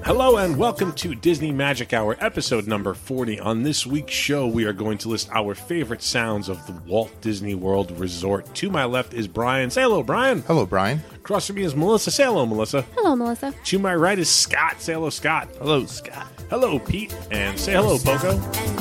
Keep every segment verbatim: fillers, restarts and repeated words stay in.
Hello and welcome to Disney Magic Hour, episode number forty. On this week's show, we are going to list our favorite sounds of the Walt Disney World Resort. To my left is Brian. Say hello, Brian. Hello, Brian. Across from me is Melissa. Say hello, Melissa. Hello, Melissa. To my right is Scott. Say hello, Scott. Hello, Scott. Hello, Pete. And say hello, Poco.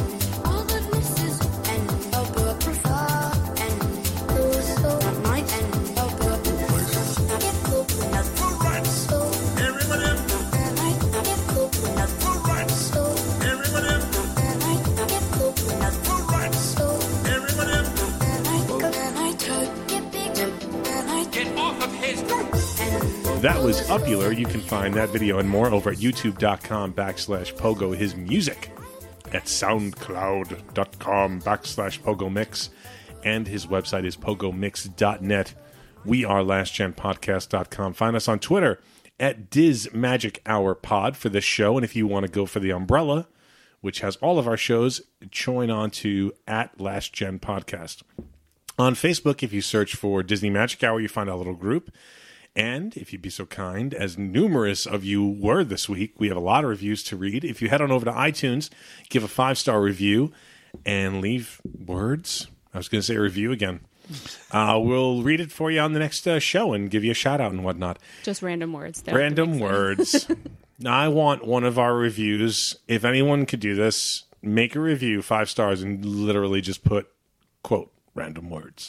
That was Upular. You can find that video and more over at youtube.com backslash pogo his music, at soundcloud.com backslash pogo mix, and his website is pogomix dot net. We are last gen podcast dot com. Find us on Twitter at Diz Magic Hour Pod for this show, and if you want to go for the umbrella, which has all of our shows, join on to at Last Gen Podcast. On Facebook, if you search for Disney Magic Hour, you find our little group. And if you'd be so kind, as numerous of you were this week, we have a lot of reviews to read. If you head on over to iTunes, give a five-star review, and leave words. I was going to say review again. Uh, we'll read it for you on the next uh, show and give you a shout-out and whatnot. Just random words. Random words. Now, I want one of our reviews. If anyone could do this, make a review, five stars, and literally just put, quote, random words.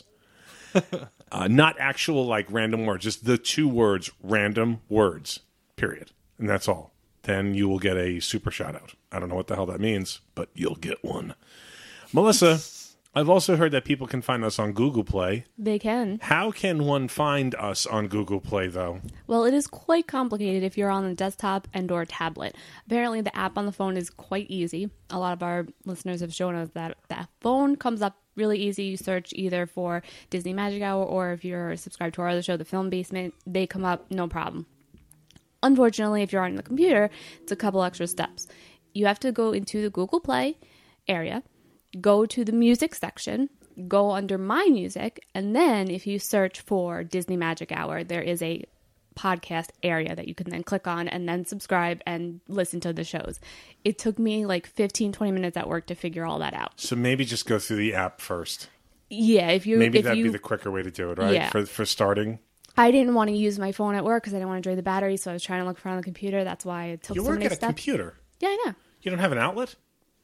Uh, not actual, like, random words. Just the two words, random words, period. And that's all. Then you will get a super shout-out. I don't know what the hell that means, but you'll get one. Melissa, I've also heard that people can find us on Google Play. They can. How can one find us on Google Play, though? Well, it is quite complicated if you're on a desktop and or tablet. Apparently, the app on the phone is quite easy. A lot of our listeners have shown us that the phone comes up really easy. You search either for Disney Magic Hour, or if you're subscribed to our other show, The Film Basement, they come up, no problem. Unfortunately, if you're on the computer, it's a couple extra steps. You have to go into the Google Play area, go to the music section, go under My Music, and then if you search for Disney Magic Hour, there is a podcast area that you can then click on and then subscribe and listen to the shows. It took me like fifteen, twenty minutes at work to figure all that out. So maybe just go through the app first. Yeah, if you maybe if that'd you, be the quicker way to do it, right? Yeah. For for starting. I didn't want to use my phone at work because I didn't want to drain the battery, so I was trying to look for it on the computer. That's why it took You so work many at a steps. computer. Yeah, I know. You don't have an outlet?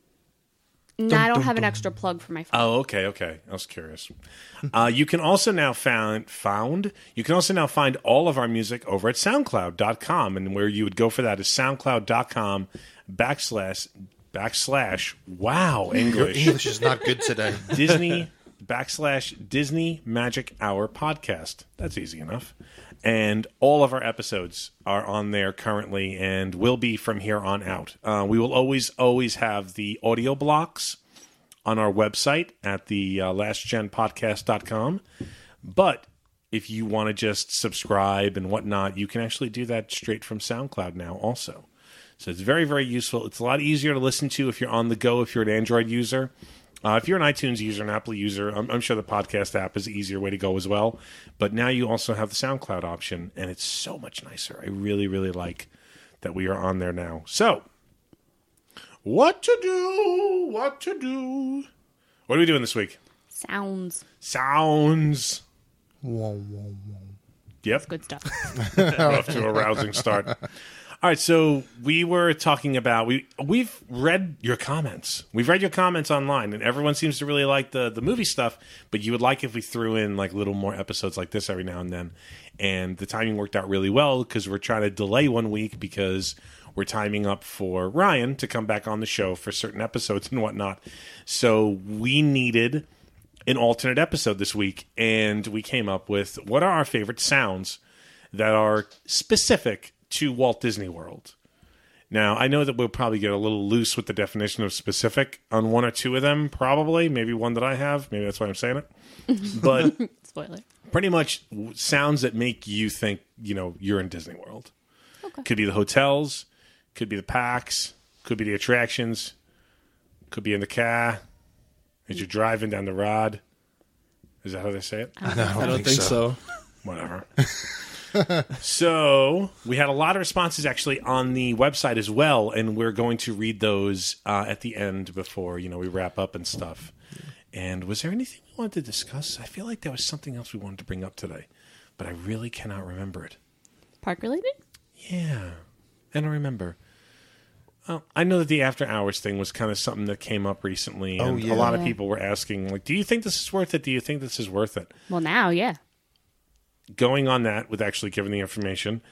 No, I don't have an extra plug for my phone. Oh, okay, okay. I was curious. uh, you can also now found found. You can also now find all of our music over at soundcloud dot com, and where you would go for that is soundcloud dot com backslash backslash. Wow, English. Your English is not good today. Disney backslash Disney Magic Hour Podcast. That's easy enough. And all of our episodes are on there currently and will be from here on out. Uh, we will always, always have the audio blocks on our website at the uh, last gen podcast dot com. But if you want to just subscribe and whatnot, you can actually do that straight from SoundCloud now also. So it's very, very useful. It's a lot easier to listen to if you're on the go, if you're an Android user. Uh, if you're an iTunes user, an Apple user, I'm, I'm sure the podcast app is the easier way to go as well. But now you also have the SoundCloud option, and it's so much nicer. I really, really like that we are on there now. So, what to do? What to do? What are we doing this week? Sounds. Sounds. Whoa, whoa, whoa. Yep. Good stuff. We're off to a rousing start. All right, so we were talking about we we've read your comments. We've read your comments online, and everyone seems to really like the the movie stuff. But you would like if we threw in like little more episodes like this every now and then. And the timing worked out really well because we're trying to delay one week because we're timing up for Ryan to come back on the show for certain episodes and whatnot. So we needed an alternate episode this week, and we came up with what are our favorite sounds that are specific to Walt Disney World. Now, I know that we'll probably get a little loose with the definition of specific on one or two of them, probably. Maybe one that I have. Maybe that's why I'm saying it. But Spoiler. Pretty much sounds that make you think, you know, you're in Disney World. Okay. Could be the hotels, could be the parks, could be the attractions, could be in the car, as you're driving down the rod. Is that how they say it? I don't No, think I so. don't I don't think so. Whatever. So we had a lot of responses actually on the website as well, and we're going to read those uh, at the end before you know we wrap up and stuff. And was there anything we wanted to discuss? I feel like there was something else we wanted to bring up today, but I really cannot remember it. Park related? Yeah, I don't remember. Well, I know that the after hours thing was kind of something that came up recently, and Oh, yeah. a lot of Yeah. people were asking, like, "Do you think this is worth it? Do you think this is worth it?" Well, now, yeah. Going on that with actually giving the information,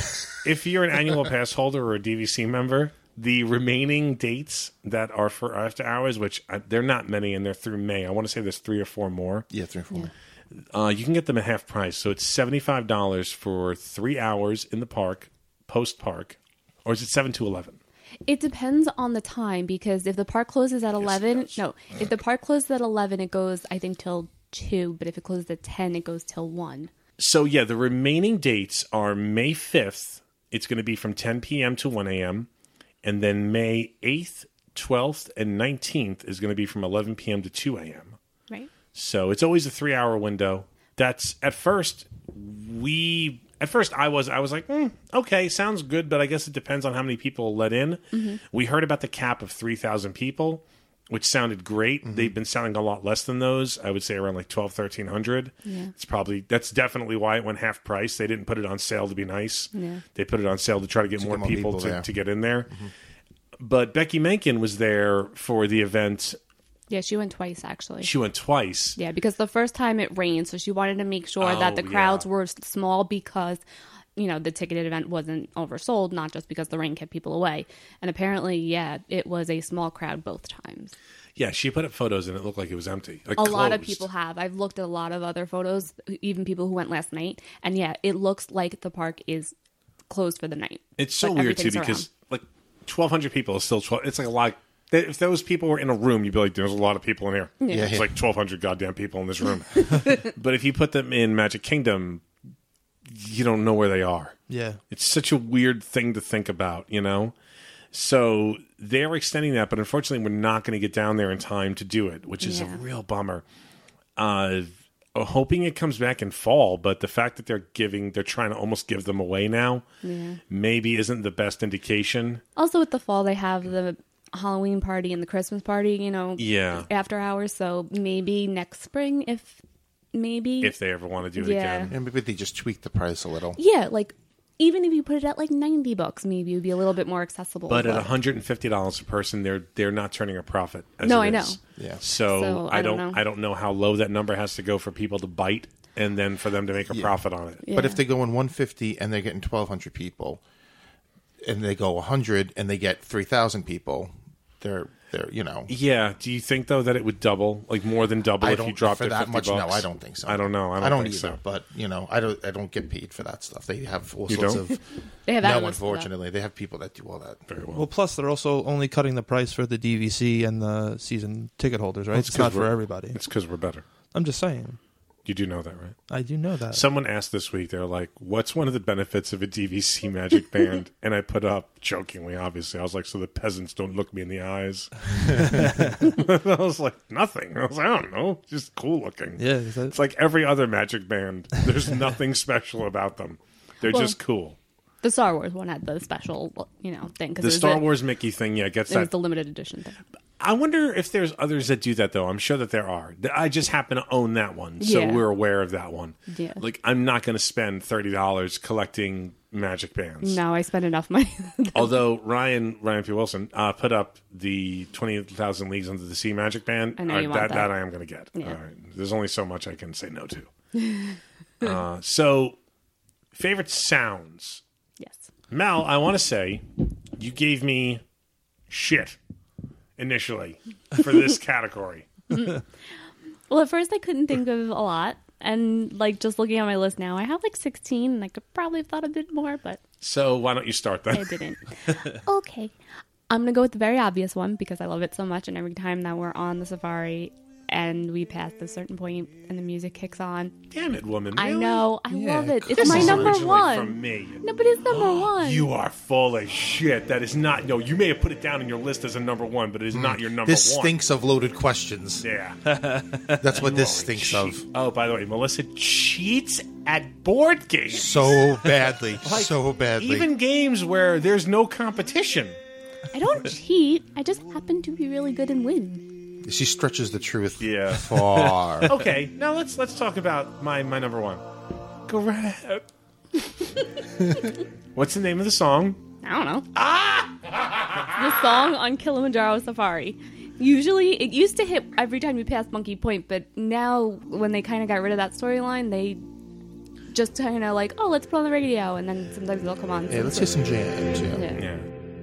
if you're an annual pass holder or a D V C member, the remaining dates that are for after hours, which I, they're not many, and they're through May. I want to say there's three or four more. Yeah, three or four. Yeah. Uh, you can get them at half price, so it's seventy-five dollars for three hours in the park, post park, or is it seven to eleven? It depends on the time, because if the park closes at eleven, does. no, if the park closes at eleven, it goes, I think, till two, but if it closes at ten, it goes till one. So yeah, the remaining dates are May fifth. It's going to be from ten p.m. to one a.m. And then May eighth, twelfth, and nineteenth is going to be from eleven p.m. to two a.m. Right? So it's always a three-hour window. That's at first we at first I was I was like, mm, okay, sounds good, but I guess it depends on how many people let in. Mm-hmm. We heard about the cap of three thousand people, which sounded great. Mm-hmm. They've been selling a lot less than those. I would say around like twelve, thirteen hundred. Yeah. It's probably that's definitely why it went half price. They didn't put it on sale to be nice. Yeah. They put it on sale to try to get To more get more people, people to, there. to get in there. Mm-hmm. But Becky Menken was there for the event. Yeah, she went twice, actually. She went twice. Yeah, because the first time it rained, so she wanted to make sure that the Oh, crowds yeah. were small because, you know, the ticketed event wasn't oversold, not just because the rain kept people away. And apparently, yeah, it was a small crowd both times. Yeah, she put up photos and it looked like it was empty. Like A lot of closed. people have. I've looked at a lot of other photos, even people who went last night. And yeah, it looks like the park is closed for the night. It's so But weird too everything's because like twelve hundred people is still twelve. It's like a lot. If those people were in a room, you'd be like, "There's a lot of people in here." Yeah. It's like twelve hundred goddamn people in this room. But if you put them in Magic Kingdom, you don't know where they are. Yeah. It's such a weird thing to think about, you know? So they're extending that, but unfortunately, we're not going to get down there in time to do it, which is Yeah. a real bummer. Uh, hoping it comes back in fall, but the fact that they're giving, they're trying to almost give them away now, Yeah. maybe isn't the best indication. Also, with the fall, they have the Halloween party and the Christmas party, you know, Yeah. after hours. So maybe next spring, if maybe. If they ever want to do it Yeah. again. And maybe they just tweak the price a little. Yeah, like even if you put it at like ninety bucks, maybe it would be a little bit more accessible. But at one hundred fifty dollars a person, they're they're not turning a profit. As No, it I know. is. Yeah. So, So, I I don't don't know. I don't know how low that number has to go for people to bite, and then for them to make a profit on it. Yeah. But if they go in one fifty and they're getting twelve hundred people, and they go one hundred and they get three thousand people, they're they're you know. Yeah. Do you think though that it would double, like more than double, I if don't you dropped for it that fifty much. bucks? No, I don't think so. I don't know. I don't, I don't think either. so. But you know, I don't. I don't get paid for that stuff. They have all You sorts don't? of. They have no, analysts for that. unfortunately, they have people that do all that. Very well. Well, plus they're also only cutting the price for the D V C and the season ticket holders, right? It's It's not 'cause for we're- everybody. It's because we're better. I'm just saying. You do know that, right? I do know that. Someone asked this week, they're like, what's one of the benefits of a D V C Magic Band? And I put up, jokingly, obviously, I was like, so the peasants don't look me in the eyes. I was like, nothing. I was like, I don't know. Just cool looking. yeah, is that- It's like every other Magic Band. There's nothing special about them. They're Well, just cool. The Star Wars one had the special, you know, thing. Cause The it was Star the- Wars Mickey thing, yeah, gets It was that. the limited edition thing. I wonder if there's others that do that, though. I'm sure that there are. I just happen to own that one, so Yeah. we're aware of that one. Yeah. Like, I'm not going to spend thirty dollars collecting Magic Bands. No, I spent enough money. Although Ryan Ryan P. Wilson uh, put up the twenty thousand Leagues Under the Sea Magic Band. I know Uh, you want that, that. I am going to get. Yeah. All right. There's only so much I can say no to. uh, so, favorite sounds. Yes. Mel, I want to say you gave me shit initially for this category. Well, at first I couldn't think of a lot. And like just looking at my list now, I have like sixteen and I could probably have thought a bit more, but So why don't you start I then? didn't. Okay. I'm going to go with the very obvious one because I love it so much. And every time that we're on the safari, and we pass a certain point, and the music kicks on. Damn it, woman! I really? know, I Yeah, love it. It's This my is number originally one. from me. No, but it's number one. You are full of shit. That is not. No, you may have put it down in your list as a number one, but it is not your number This one. stinks of loaded questions. Yeah. That's what this Holy stinks cheat. of. Oh, by the way, Melissa cheats at board games. So badly. Like, so badly. Even games where there's no competition. I don't cheat. I just happen to be really good and win. She stretches the truth Yeah. far. Okay, now let's let's talk about my my number one. Grab. What's the name of the song? I don't know. Ah! The song on Kilimanjaro Safari. Usually, it used to hit every time you passed Monkey Point, but now when they kind of got rid of that storyline, they just kind of like, oh, let's put on the radio, and then sometimes they'll come on. Yeah, let's hear some jams. Yeah. Yeah. Yeah.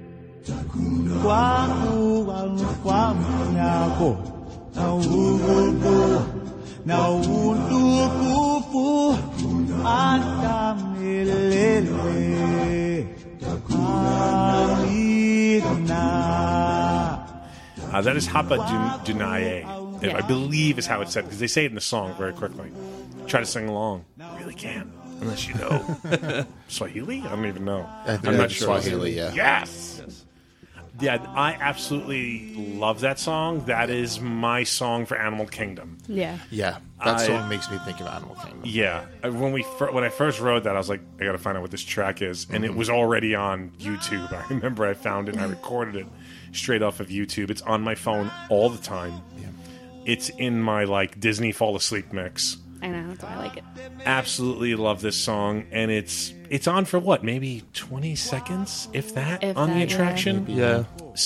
Uh, that is Hapa Dun- Dunaye. Yeah. I believe is how it's said, because they say it in the song very quickly. Try to sing along. You really can't. Unless you know Swahili? I don't even know. I think I'm not it's sure. Swahili, yeah. Yes! Yeah, I absolutely love that song. That is my song for Animal Kingdom. Yeah. Yeah. That I- song makes me think of Animal Kingdom. Yeah, I- when we fir- when I first wrote that, I was like, I got to find out what this track is, and it was already on YouTube. I remember I found it and I recorded it straight off of YouTube. It's on my phone all the time. Yeah. It's in my like Disney Fall Asleep mix. I know, that's why I like it. Absolutely love this song, and it's it's on for what, maybe twenty seconds, if that, If on that, the yeah. attraction. Yeah.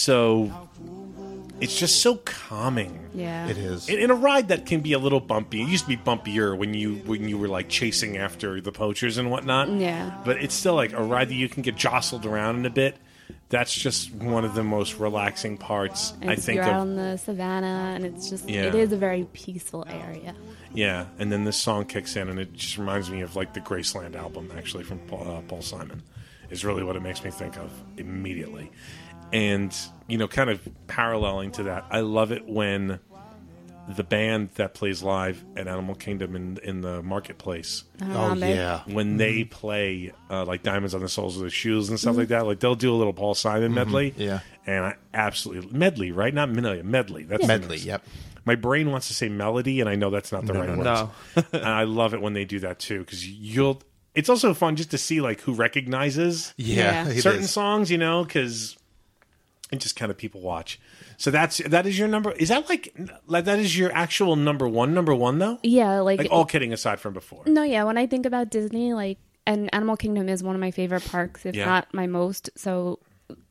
So it's just so calming. Yeah. It is. In, in a ride that can be a little bumpy. It used to be bumpier when you when you were like chasing after the poachers and whatnot. Yeah. But it's still like a ride that you can get jostled around in a bit. That's just one of the most relaxing parts, And I it's- think, you're of. out on the savannah, and it's just, Yeah. it is a very peaceful area. Yeah, and then this song kicks in, and it just reminds me of like the Graceland album, actually, from Paul, uh, Paul Simon. Is really what it makes me think of immediately. And, you know, kind of paralleling to that, I love it when the band that plays live at Animal Kingdom in in the marketplace, Oh, Harambe. yeah. when they play uh, like Diamonds on the Soles of Their Shoes and stuff like that, like they'll do a little Paul Simon medley. Yeah. And I absolutely, medley, right? Not medley, medley. That's Medley, yep. My brain wants to say melody, and I know that's not the right no, word. no. And I love it when they do that too, because you'll. It's also fun just to see like who recognizes Yeah. Yeah. it certain is. songs, you know, because it just kind of people watch. So that's that is your number. Is that like like that is your actual number one? Number one though. Yeah, like, Like all kidding aside from before. no, yeah. When I think about Disney, like, and Animal Kingdom is one of my favorite parks, if Yeah. not my most. So,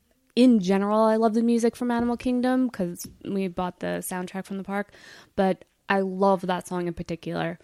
in general, I love the music from Animal Kingdom because we bought the soundtrack from the park. But I love that song in particular.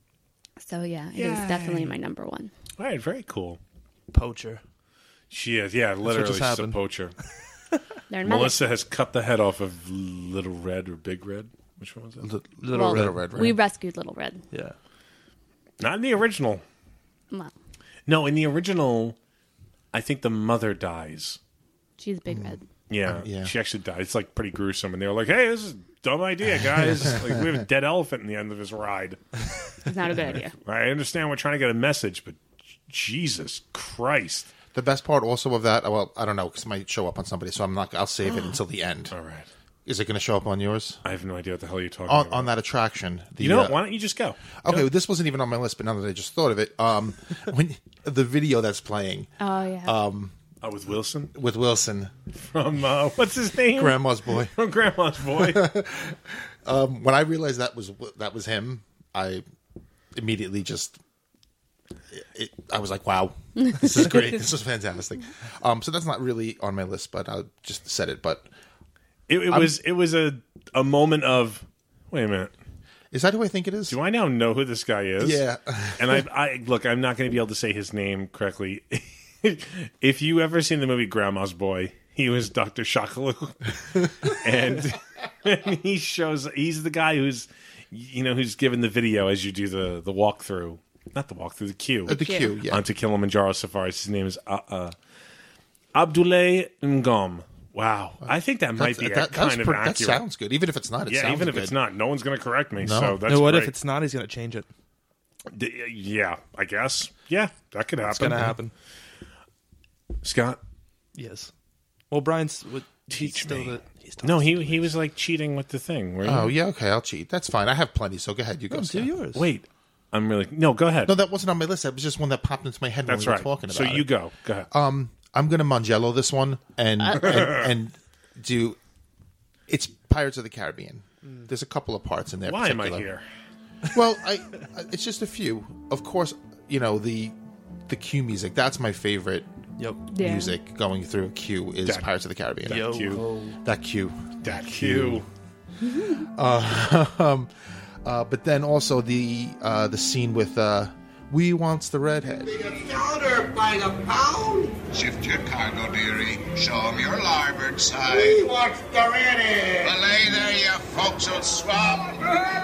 So yeah, it is Yay. definitely my number one. All right, very cool. Poacher. She is, yeah, literally just she's a happened. poacher. They're Melissa has cut the head off of Little Red or Big Red. Which one was that? Little, Little Well, Red. Little Red, right? We rescued Little Red. Yeah. Not in the original. Well, No, in the original, I think the mother dies. she's Big Red. Yeah, yeah. she actually died. It's like pretty gruesome, and they were like, "Hey, this is a dumb idea, guys. Like, we have a dead elephant in the end of this ride." It's not a good idea. I understand we're trying to get a message, but Jesus Christ! The best part also of that, well, I don't know, because it might show up on somebody, so I'm not. I'll save it until the end. All right, Is it going to show up on yours? I have no idea what the hell you're talking On, about. on that attraction. The, you know, uh, what? Why don't you just go? Okay, well, this wasn't even on my list, but now that I just thought of it, um, when the video that's playing Oh yeah. Oh, with Wilson with Wilson, from uh, what's his name? Grandma's Boy. From Grandma's Boy. Um, when I realized that was that was him, I immediately just it, I was like, "Wow, this is great! This is fantastic." Um, so that's not really on my list, but I just said it. But It, it was it was a a moment of wait a minute. is that who I think it is? Do I now know who this guy is? Yeah. And I, I look, I'm not going to be able to say his name correctly. If you ever seen the movie Grandma's Boy, he was Doctor Shakalu, and, and he shows he's the guy who's, you know, who's given the video as you do the the walkthrough, not the walkthrough, the queue, Uh, the queue, yeah. onto Kilimanjaro Safari. His name is uh, uh, Abdoulaye Ngom. Wow, I think that might That's- be a that, that's kind of per- that accurate. sounds good. Even if it's not, it yeah, sounds even if good. it's not, no one's going to correct me. No. So that's No, what great. if it's not? He's going to change it. D- yeah, I guess. Yeah, that could happen. It's going to happen. Scott, Yes. Well, Brian's would Teach he's still me. The, he's still no, he he was like cheating with the thing. Were you? Oh yeah, okay, I'll cheat. That's fine. I have plenty, so go ahead. You go. do Scott. yours. Wait, I'm really no. Go ahead. No, that wasn't on my list. That was just one that popped into my head That's when we right. were talking about so it. you go. Go ahead. Um, I'm gonna Mangello this one and and, and do. It's Pirates of the Caribbean. There's a couple of parts in there. Why am I particular. here? Well, I, I it's just a few. Of course, you know the the Q music. That's my favorite Yep. Yeah. music going through a Q is That- Pirates of the Caribbean. Yo. Q. That Q. That Q. um, uh, but then also the uh, the scene with uh, We Wants the Redhead. Order by the pound. Shift your cargo, dearie. Show 'em your larboard side. We want the ready. Belay there, you forecastle swab.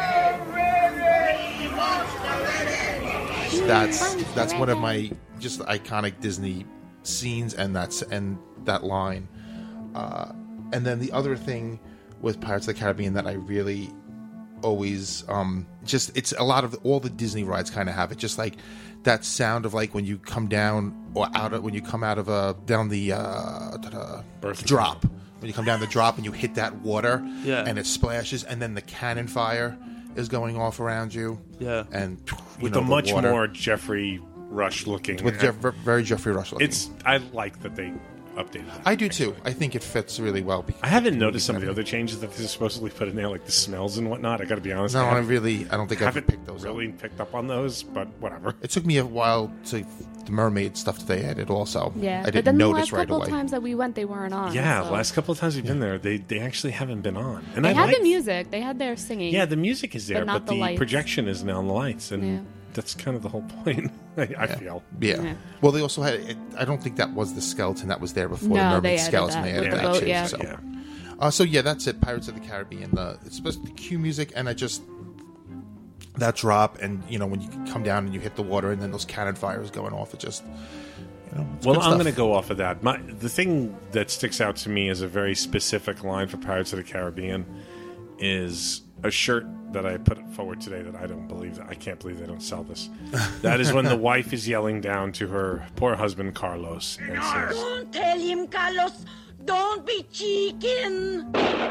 That's that's one of my just iconic Disney scenes, and that's and that line. Uh, and then the other thing with Pirates of the Caribbean that I really always um, just it's a lot of all the Disney rides kind of have it, just like that sound of like when you come down or out of when you come out of a down the uh, da-da, Birth drop. When you come down the drop and you hit that water, Yeah. and it splashes, and then the cannon fire is going off around you, Yeah. and you With know, the much water. more Jeffrey Rush looking. with Jeff, very Jeffrey Rush looking. It's. I like that they updated that. I do too. I think it fits really well. because I haven't noticed some of the other changes that they're supposedly put in there, like the smells and whatnot. I got to be honest. No, I haven't- really, I don't think I haven't picked those really up. picked up on those, but whatever. It took me a while to the mermaid stuff that they added. Also, Yeah, I but didn't then the notice last right couple away. of times that we went, they weren't on. Yeah, so. last couple of times we've been there, they they actually haven't been on. And They I had like, the music. They had their singing. Yeah, the music is there, But but, not the the, lights. projection is now on the lights, and Yeah. that's kind of the whole point. I, I feel. Yeah. Yeah. Well, they also had. It, I don't think that was the skeleton that was there before No, the mermaid they added skeleton. that They added with that the boat, too. yeah. So. Yeah. Uh, so yeah, that's it. Pirates of the Caribbean. The it's supposed to be Q music, and I just that drop, and you know when you come down and you hit the water, and then those cannon fires going off. It just you know. It's Well, good I'm stuff. going to go off of that. My, the thing that sticks out to me as a very specific line for Pirates of the Caribbean is a shirt that I put forward today that I don't believe that I can't believe they don't sell this. That is when the wife is yelling down to her poor husband Carlos and says, Don't tell him, Carlos. Don't be chicken.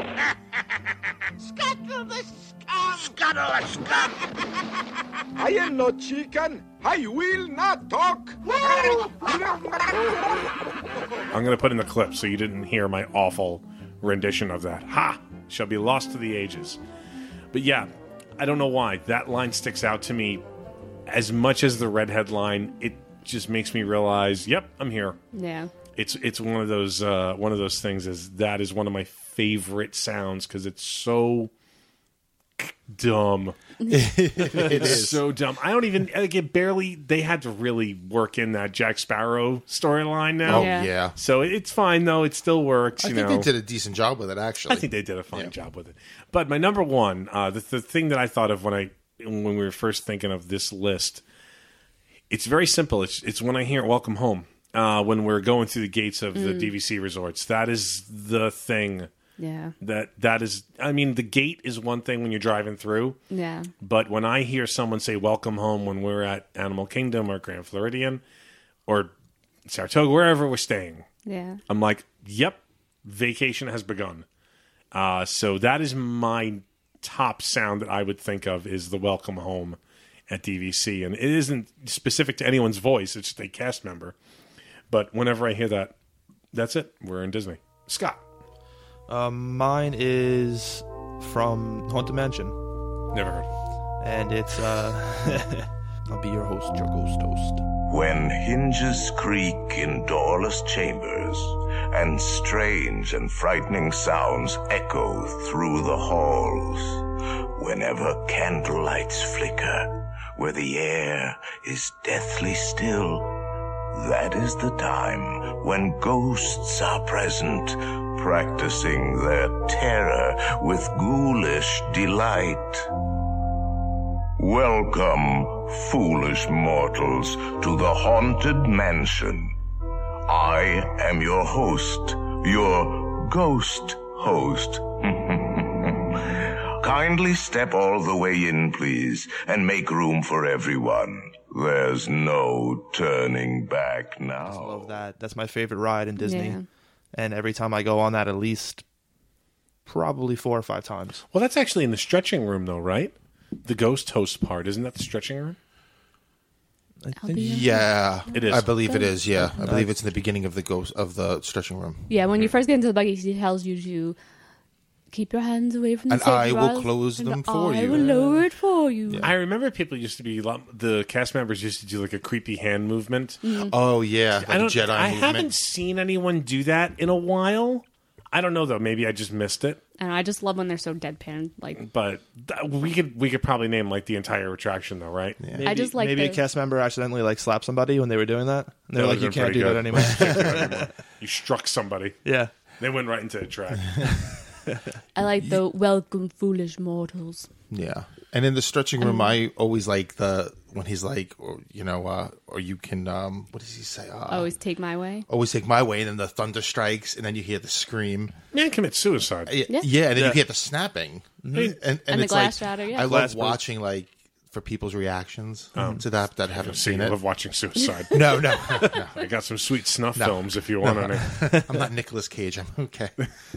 Scuttle the scum. Scuttle the scum. I am no chicken. I will not talk. I'm going to put in the clip so you didn't hear my awful rendition of that. Ha! Shall be lost to the ages. But yeah, I don't know why. That line sticks out to me as much as the redhead line. It just makes me realize, yep, I'm here. Yeah. It's it's one of those uh, one of those things. Is that is one of my favorite sounds because it's so dumb. it is. So dumb. I don't even like it. Barely. They had to really work in that Jack Sparrow storyline now. Oh Yeah. yeah. So it's fine though. It still works. I You think know. they did a decent job with it. Actually, I think they did a fine Yeah. job with it. But my number one, uh, the, the thing that I thought of when I when we were first thinking of this list, it's very simple. It's it's when I hear "Welcome Home." Uh, when we're going through the gates of the D V C resorts, that is the thing. Yeah. That that is. I mean, the gate is one thing when you're driving through. Yeah. But when I hear someone say "Welcome Home" when we're at Animal Kingdom or Grand Floridian or Saratoga, wherever we're staying, Yeah. I'm like, "Yep, vacation has begun." Uh, so that is my top sound that I would think of is the "Welcome Home" at D V C, and it isn't specific to anyone's voice; it's just a cast member. But whenever I hear that, that's it. We're in Disney. Scott, Um, mine is from Haunted Mansion, never heard. and it's uh, I'll be your host, your ghost host. When hinges creak in doorless chambers, and strange and frightening sounds echo through the halls, whenever candlelights flicker, where the air is deathly still, that is the time when ghosts are present, practicing their terror with ghoulish delight. Welcome, foolish mortals, to the Haunted Mansion. I am your host, your ghost host. Kindly step all the way in, please, and make room for everyone. There's no turning back now. I love that. That's my favorite ride in Disney. Yeah. And every time I go on that, at least probably four or five times. Well, that's actually in the stretching room, though, right? The ghost host part. Isn't that the stretching room? I think Yeah, It is. I believe it is. Yeah, I believe it's in the beginning of the ghost of the stretching room. Yeah, when you first get into the buggy, he tells you to keep your hands away from the And I safety will rails, close and them for I you. will lower it for you. I remember people used to be, the cast members used to do like a creepy hand movement. Oh yeah, like I don't. Jedi I movement. haven't seen anyone do that in a while. I don't know though. Maybe I just missed it. And I just love when they're so deadpan. Like, But th- we could we could probably name like the entire attraction though, right? Yeah. Maybe, I just like maybe the- a cast member accidentally like slapped somebody when they were doing that. And they're That like, you would've been can't do pretty that good. anymore. You struck somebody. Yeah. They went right into the track. I like the welcome foolish mortals. Yeah, and in the stretching room, I always like the when he's like, or you know, uh, or you can, um, what does he say? Uh, Always take my way. always take my way, and then the thunder strikes, and then you hear the scream. Man commits suicide. Yeah, Yeah. yeah and then Yeah. you hear the snapping, and, and, And the it's glass like, shatter, yeah. I love Glass burst. watching like for people's reactions to that that haven't See, seen I it. love watching suicide. No, no, no, I got some sweet snuff films if you want any. I'm not Nicolas Cage. I'm okay.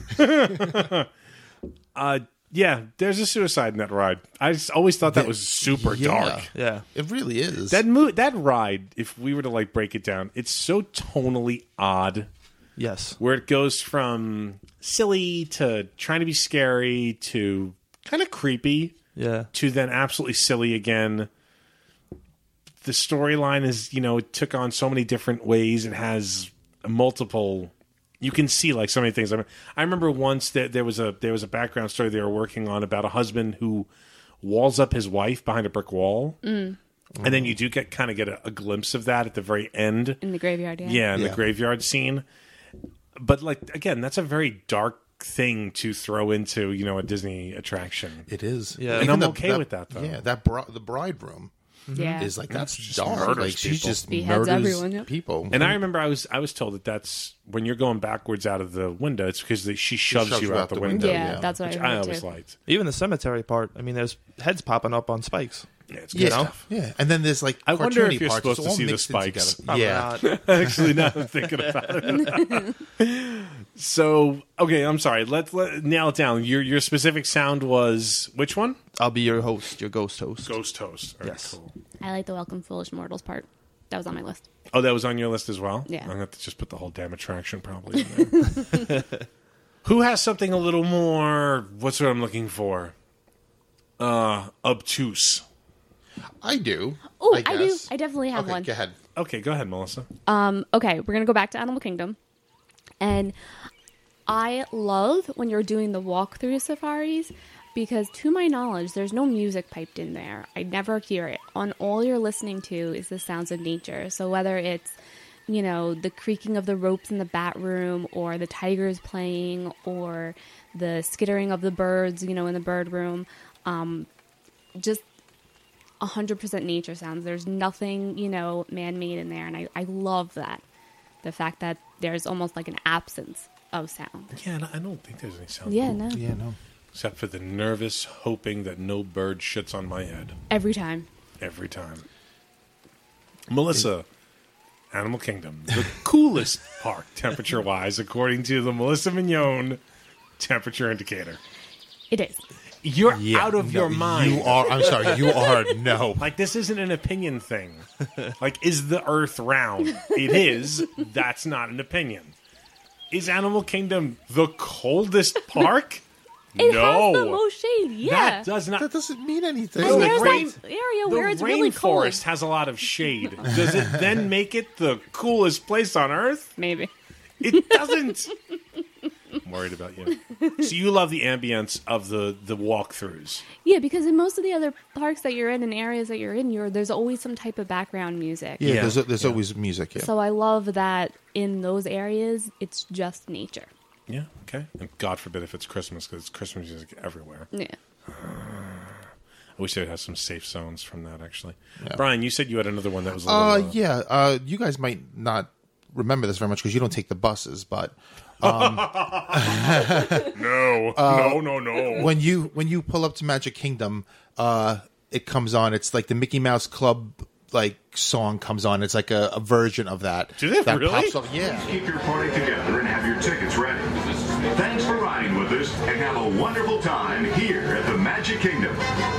Uh, yeah, there's a suicide in that ride. I just always thought that was super Yeah. dark. Yeah. It really is. That mo- that ride, if we were to like break it down, it's so tonally odd. Yes. Where it goes from silly to trying to be scary to kind of creepy Yeah. to then absolutely silly again. The storyline is, you know, it took on so many different ways. It has multiple. You can see like so many things. I, mean, I remember once that there was a there was a background story they were working on about a husband who walls up his wife behind a brick wall, mm. and then you do get kind of get a, a glimpse of that at the very end. In the graveyard, yeah. Yeah, in Yeah. the graveyard scene. But like again, that's a very dark thing to throw into, you know, a Disney attraction. It is. Yeah. And Even I'm okay with that, though. Yeah, that bri- the bride room Yeah. is like that's just dark. murders Like she's people. just Beheads murders everyone, yeah. people. And I remember I was I was told that that's when you're going backwards out of the window. It's because they, she shoves, shoves you out, the window. yeah, yeah. that's what Which I I heard always too. liked. Even the cemetery part. I mean, there's heads popping up on spikes. Yeah, it's good yeah, stuff. yeah, and then there's like I wonder if cartoony you're parts. supposed It's to all see the mixed in spikes. together. Probably Yeah, not. Actually, now I'm thinking about it. So, okay, I'm sorry. Let's let, nail it down. Your your specific sound was which one? I'll be your host, your ghost host. Ghost Host. All right, Yes. cool. I like the welcome foolish mortals part. That was on my list. Oh, that was on your list as well? Yeah. I'm going to have to just put the whole damn attraction probably in there. Who has something a little more, what's what I'm looking for? Uh, obtuse. I do. Oh, I, I, do. guess. I definitely have Okay, one. go ahead. Okay, go ahead, Melissa. Um, okay, we're gonna go back to Animal Kingdom, and I love when you're doing the walkthrough safaris because, to my knowledge, there's no music piped in there. I never hear it. On all you're listening to is the sounds of nature. So whether it's, you know, the creaking of the ropes in the bat room, or the tigers playing, or the skittering of the birds, you know, in the bird room, um, just one hundred percent nature sounds. There's nothing, you know, man-made in there, and I, I love that. The fact that there's almost like an absence of sound. Yeah, and I don't think there's any sound. Yeah, no. Yeah, no. Except for the nervous hoping that no bird shits on my head Every time. every time. Melissa, Animal Kingdom, the coolest park temperature-wise, according to the Melissa Mignon temperature indicator. It is. You're Yeah, out of no, your mind. You are. I'm sorry. You are. No. Like, this isn't an opinion thing. Like, is the Earth round? It is. That's not an opinion. Is Animal Kingdom the coldest park? It no. has the most shade, yeah. That does not. That doesn't mean anything. and the there's rain- that area The where it's really cold. rainforest has a lot of shade. Does it then make it the coolest place on Earth? Maybe. It doesn't. I'm worried about you. So you love the ambience of the, the walkthroughs. Yeah, because in most of the other parks that you're in and areas that you're in, you're, there's always some type of background music. Yeah, Yeah. there's there's always music. Yeah. So I love that in those areas, it's just nature. Yeah, okay. And God forbid if it's Christmas, because it's Christmas music everywhere. Yeah. I wish they'd have some safe zones from that, actually. Brian, you said you had another one that was a little... Uh, uh, yeah. Uh, you guys might not remember this very much because you don't take the buses, but Um, no, uh, no, no, no. When you when you pull up to Magic Kingdom, uh, it comes on. It's like the Mickey Mouse Club like song comes on. It's like a, a version of that. Do they that really? Pops up. Yeah. Keep your party together and have your tickets ready. Thanks for riding with us and have a wonderful time here at the Magic Kingdom.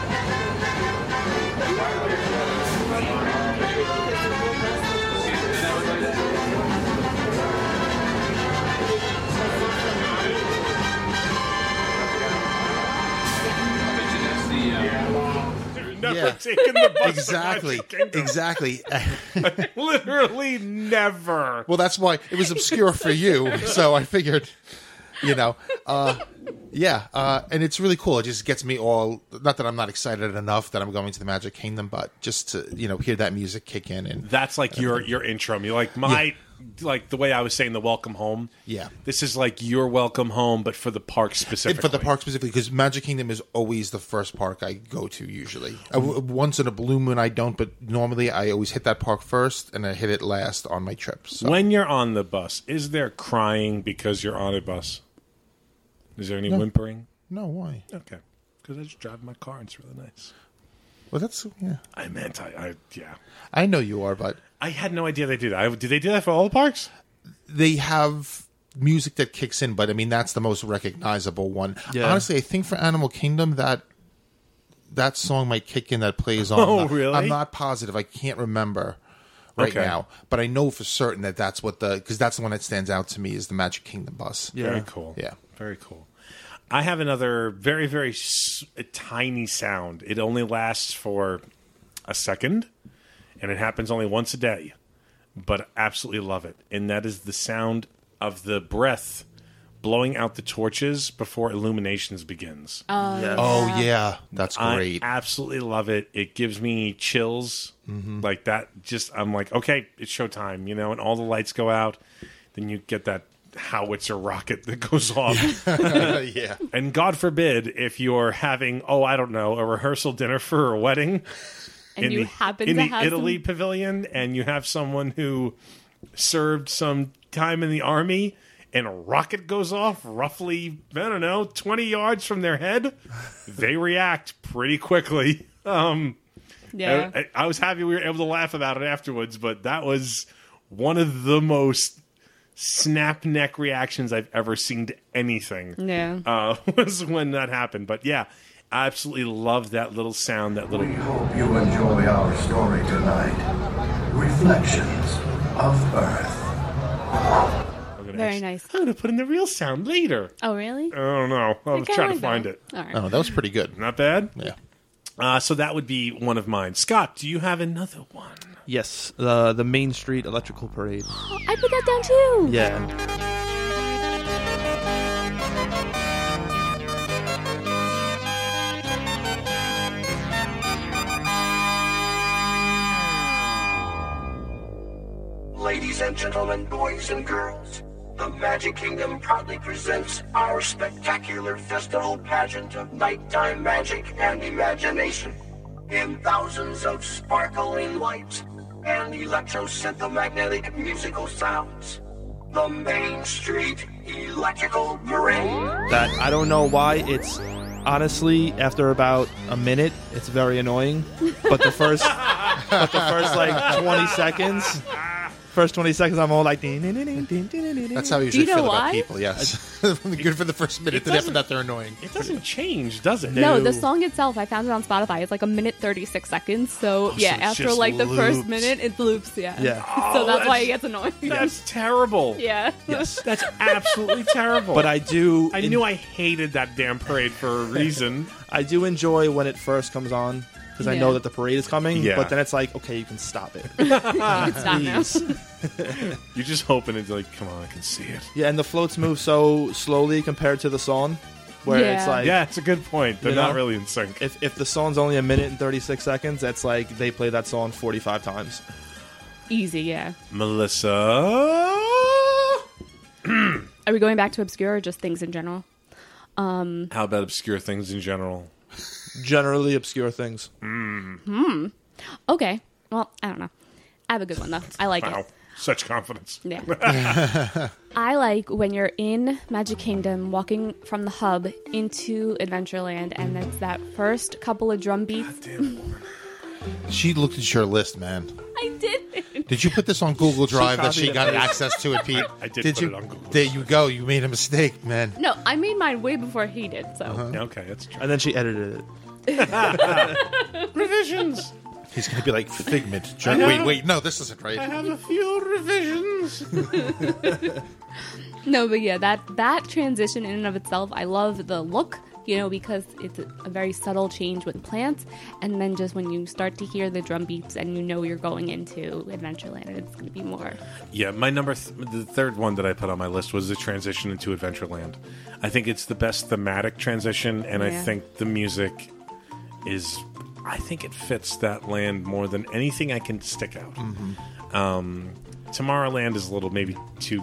Never Yeah. taken the bus. Exactly. Exactly. Literally never. Well, that's why it was obscure for you. So I figured, you know, uh, yeah. Uh, and it's really cool. It just gets me all, not that I'm not excited enough that I'm going to the Magic Kingdom, but just to, you know, hear that music kick in. And That's like your your intro. You like my Yeah. like the way I was saying the welcome home. Yeah. This is like your welcome home, but for the park specifically. for the park specifically, because Magic Kingdom is always the first park I go to usually. I w once in a blue moon I don't, but normally I always hit that park first and I hit it last on my trips. So. When you're on the bus, is there crying because you're on a bus? Is there any No. whimpering? No, why? Okay. Because I just drive my car and it's really nice. Well, that's, yeah. I meant, I, I yeah. I know you are, but I had no idea they do that. I, do they do that for all the parks? they have music that kicks in, but I mean, that's the most recognizable one. Yeah. Honestly, I think for Animal Kingdom, that that song might kick in that plays on. Oh, really? I'm not positive. I can't remember right Okay. now, but I know for certain that that's what the, because that's the one that stands out to me is the Magic Kingdom bus. Yeah. Very cool. Yeah. Very cool. I have another very, very s- a tiny sound. It only lasts for a second, and it happens only once a day, but I absolutely love it. And that is the sound of the breath blowing out the torches before illuminations begins. Oh, Yes. Oh, yeah. That's great. I absolutely love it. It gives me chills like that. Just I'm like, okay, it's showtime, you know, and all the lights go out. Then you get that howitzer rocket that goes off. yeah. And God forbid if you're having, oh, I don't know, a rehearsal dinner for a wedding And in you the, happen in to the have Italy some- pavilion, and you have someone who served some time in the army, and a rocket goes off roughly, I don't know, twenty yards from their head, they react pretty quickly. Um, Yeah. I, I was happy we were able to laugh about it afterwards, but that was one of the most snap neck reactions I've ever seen to anything. Yeah. Uh, was when that happened. But yeah, I absolutely love that little sound, that little. We hope you enjoy our story tonight. Reflections of Earth. I'm gonna Very actually- nice. I'm going to put in the real sound later. Oh, really? I don't know. I'll I kinda try to like find that. it. All right. Oh, that was pretty good. Not bad? Yeah. Uh, so that would be one of mine. Scott, do you have another one? Yes, the the Main Street Electrical Parade. I put that down too. Yeah. Ladies and gentlemen, boys and girls, the Magic Kingdom proudly presents our spectacular festival pageant of nighttime magic and imagination. In thousands of sparkling lights and electromagnetic musical sounds. The Main Street Electrical Parade. That I don't know why it's honestly after about a minute it's very annoying, but the first but the first like twenty seconds. First twenty seconds, I'm all like. Din, din, din, din, din, din, din. That's how I usually you know feel why? about people, yes. Good for the first minute, then after that they're annoying. It doesn't change, does it? No, the song itself, I found it on Spotify. It's like a minute thirty-six seconds. So, yeah, it's after just like the first loops. minute, it loops. Yeah. Yeah. so Oh, that's why that's- it gets annoying. That's terrible. yeah. Yes. That's absolutely terrible. But I do. I knew I hated that damn parade for a reason. I do enjoy when it first comes on because I Yeah. know that the parade is coming. Yeah. But then it's like, okay, you can stop it. It's not now. Please. You're just hoping it's like, come on, I can see it. Yeah, and the floats move so slowly compared to the song, where it's Yeah. like, Yeah, it's a good point. They're You not know? really in sync. if if the song's only a minute and thirty six seconds, that's like they play that song forty five times. Easy, yeah. Melissa. Are we going back to obscure or just things in general? How about obscure things in general? Generally obscure things. Okay. Well, I don't know. I have a good one, though. I like Wow. it. Such confidence. Yeah. I like when you're in Magic Kingdom, walking from the hub into Adventureland, and it's that first couple of drum beats. She looked at your list, man. I didn't. Did you put this on Google Drive that she copied got it. access to it, Pete? I did, did put you? it on Google. There you go. You made a mistake, man. No, I made mine way before he did, so. Uh-huh. Okay, that's true. And then she edited it. Revisions. He's going to be like Figment. Jar- wait, wait. No, this isn't right. I have a few revisions. No, but yeah, that, that transition in and of itself, I love the look, you know, because it's a, a very subtle change with plants. And then just when you start to hear the drum beats and you know you're going into Adventureland, it's going to be more. Yeah, my number, th- the third one that I put on my list was the transition into Adventureland. I think it's the best thematic transition, and I Yeah. think the music is, I think it fits that land more than anything I can stick out. Mm-hmm. Um, Tomorrowland is a little maybe too,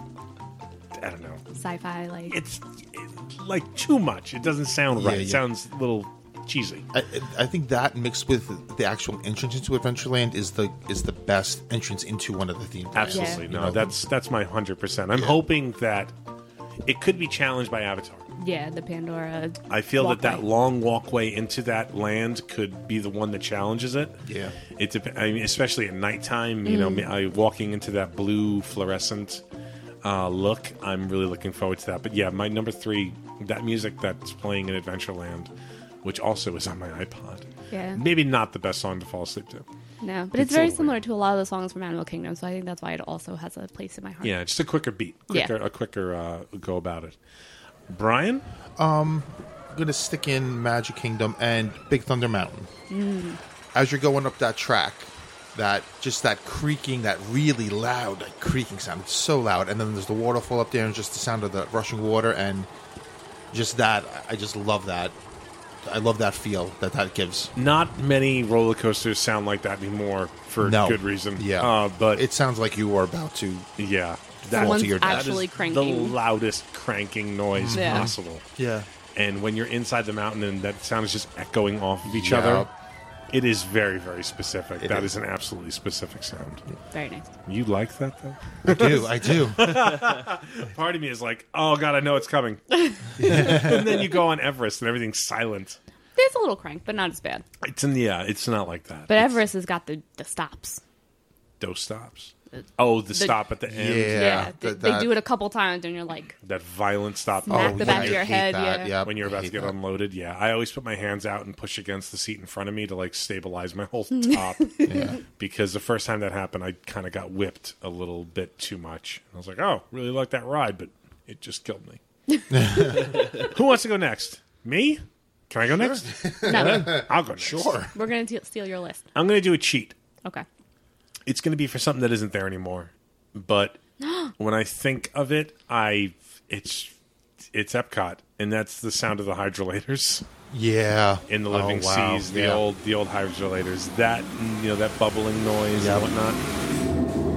I don't know. Sci-fi, like. It's it, like too much. It doesn't sound Yeah, right. It yeah. sounds a little cheesy. I, I think that mixed with the actual entrance into Adventureland is the is the best entrance into one of the theme parks. Absolutely. You No, know, that's that's my one hundred percent. I'm hoping that it could be challenged by Avatar. Yeah, the Pandora. I feel walkway. that that long walkway into that land could be the one that challenges it. Yeah. It dep- I mean, especially at nighttime, you know, I, walking into that blue fluorescent uh, look, I'm really looking forward to that. But yeah, my number three, that music that's playing in Adventureland, which also is on my iPod. Yeah. Maybe not the best song to fall asleep to. No, but It's it's, very a little similar to a lot of the songs from Animal Kingdom, so I think that's why it also has a place in my heart. Yeah, just a quicker beat, Yeah. quicker, a quicker uh, go about it. Brian? I'm going to stick in Magic Kingdom and Big Thunder Mountain. As you're going up that track, that just that creaking, that really loud like, creaking sound. It's so loud. And then there's the waterfall up there and just the sound of the rushing water. And just that, I just love that. I love that feel that that gives. Not many roller coasters sound like that anymore for No. good reason. Yeah. Uh, but It sounds like you are about to. yeah. Someone's to your death. actually That is cranking. the loudest cranking noise Yeah. possible. Yeah. And when you're inside the mountain and that sound is just echoing off of each Yeah. other, it is very, very specific. It That is. is an absolutely specific sound. Very nice. You like that, though? I do. I do. Part of me is like, oh, God, I know it's coming. And then you go on Everest and everything's silent. There's a little crank, but not as bad. It's in, yeah, it's not like that. But It's Everest has got the, the stops. those stops. Oh, the, stop at the end. Yeah. Yeah, they, that- they that- do it a couple times, and you're like, That violent stop. Smack Oh, the yeah. back of your I hate head, that. yeah. Yep. When you're I about to hate get that. unloaded, yeah. I always put my hands out and push against the seat in front of me to like stabilize my whole top. Yeah. Because the first time that happened, I kind of got whipped a little bit too much. I was like, oh, really like that ride, but it just killed me. Who wants to go next? Me? Can I go next? no, I'll go next. Sure. we're going to steal your list. I'm going to do a cheat. Okay. It's going to be for something that isn't there anymore. But when I think of it, I it's it's Epcot, and that's the sound of the hydrolators Yeah. in the Oh, living wow. seas, the Yeah. old the old hydrolators. That you know that bubbling noise Yeah. and whatnot.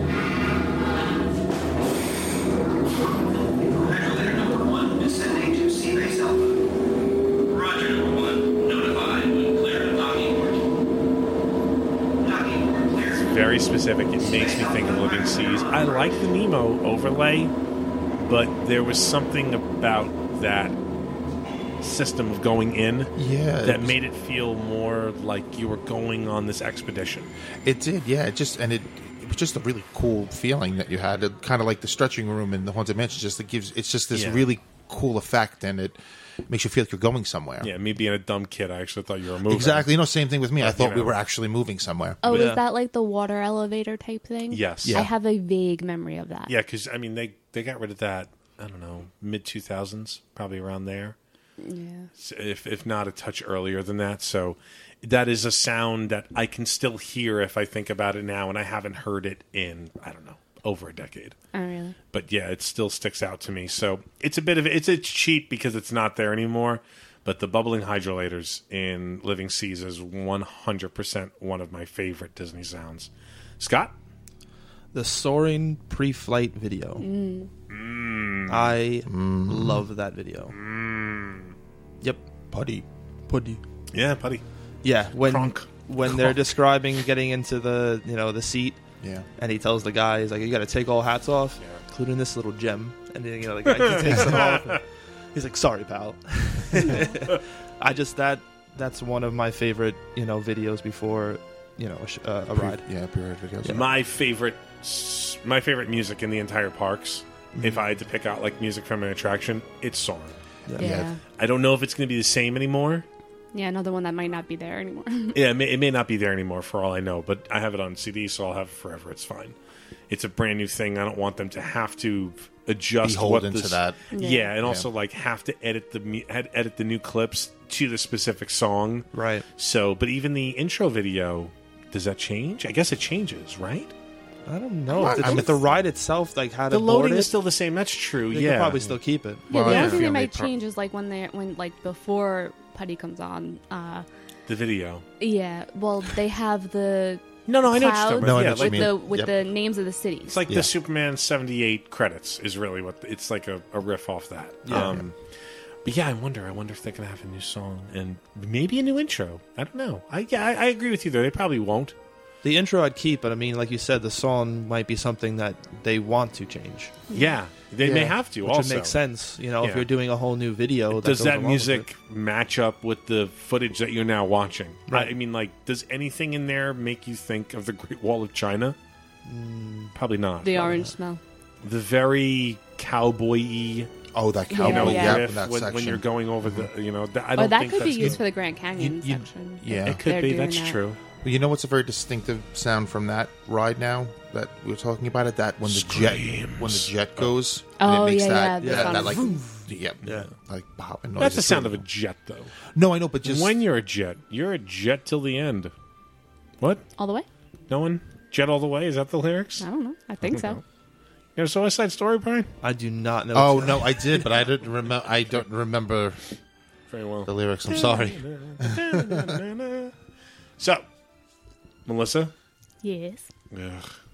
Regulator number one is sending to Seabase Alpha. Roger, number one. Notify when clear to docking port. Docking port clear. Very specific. It makes me think of living seas. I like the Nemo overlay, but there was something about that system of going in Yeah. that made it feel more like you were going on this expedition. It did, yeah. It just and it, it was just a really cool feeling that you had. It, kind of like the stretching room in the Haunted Mansion. Just it gives it's just this Yeah. really cool effect, and it makes you feel like you're going somewhere. Yeah, me being a dumb kid, I actually thought you were moving. Exactly. You know, same thing with me. I Like, thought you we know. were actually moving somewhere. Oh, Yeah. is that like the water elevator type thing? Yes. Yeah. I have a vague memory of that. Yeah, because I mean, they they got rid of that. I don't know, mid two thousands, probably around there. Yeah. So if if not a touch earlier than that. So that is a sound that I can still hear if I think about it now, and I haven't heard it in I don't know over a decade. Oh, really? But yeah, it still sticks out to me. So it's a bit of it's a cheat because it's not there anymore. But the bubbling hydrolators in Living Seas is one hundred percent one of my favorite Disney sounds. Scott? The soaring pre-flight video. Mm. I love that video. Yep. Putty. Putty. Yeah, buddy. Yeah, when Kronk. when they're describing getting into the you know the seat Yeah. And he tells the guy, he's like, you got to take all hats off, yeah. including this little gem. And then, you know, the guy takes them off. And he's like, sorry, pal. I just, that, that's one of my favorite, you know, videos before, you know, a, sh- uh, a ride. Yeah, pre-ride videos. Yeah. My favorite, my favorite music in the entire parks, mm-hmm. if I had to pick out, like, music from an attraction, it's Soarin'. Yeah. yeah. I don't know if it's going to be the same anymore. Yeah, another one that might not be there anymore. yeah, it may, it may not be there anymore for all I know, but I have it on C D, so I'll have it forever. It's fine. It's a brand new thing. I don't want them to have to adjust Beholden what this, to that. Yeah, yeah and yeah. also like have to edit the edit the new clips to the specific song. Right. So, but even the intro video, does that change? I guess it changes, right? I don't know. If, if the ride itself, like how to the loading board it, is still the same. That's true. They yeah, could probably still keep it. Yeah, well, the yeah. only thing they might pro- change is like when they when like before Putty comes on. Uh, the video. Yeah. Well, they have the no, no, I know. clouds what no, I know with what you the mean. with yep. the names of the cities. It's like yeah. the Superman seventy-eight credits is really what it's like a, a riff off that. Yeah. Um, But yeah, I wonder. I wonder if they're going to have a new song and maybe a new intro. I don't know. I yeah, I, I agree with you there. They probably won't. The intro I'd keep, but I mean, like you said, the song might be something that they want to change. Yeah, they yeah. may have to. Which also would make sense, you know, yeah. if you're doing a whole new video. That does goes that along music match up with the footage that you're now watching? Right. I mean, like, does anything in there make you think of the Great Wall of China? Mm. Probably not. The Probably orange not. smell. The very cowboy-y. Oh, that cowboy! Yeah, Yeah, yeah. in that when, section. when you're going over the, you know, th- I don't oh, that think could that's be used good. for the Grand Canyon You- you- section. yeah. It could They're be. doing That's that. true. Well, you know what's a very distinctive sound from that ride now that we were talking about it? That when the jet when the jet goes, and Oh, it makes yeah, that, yeah, the that, sound that of like vroom. yeah, Yeah. like popping noise. That's the It's sound really- of a jet, though. No, I know, but just When you're a jet, you're a jet till the end. What? All the way? No one? Jet all the way? Is that the lyrics? I don't know. I think I so. don't know. You know Suicide Side Story, Brian? I do not know. Oh no, I did, but I didn't remember. I don't remember Very well. the lyrics. I'm sorry. So, Melissa? Yes. Ugh.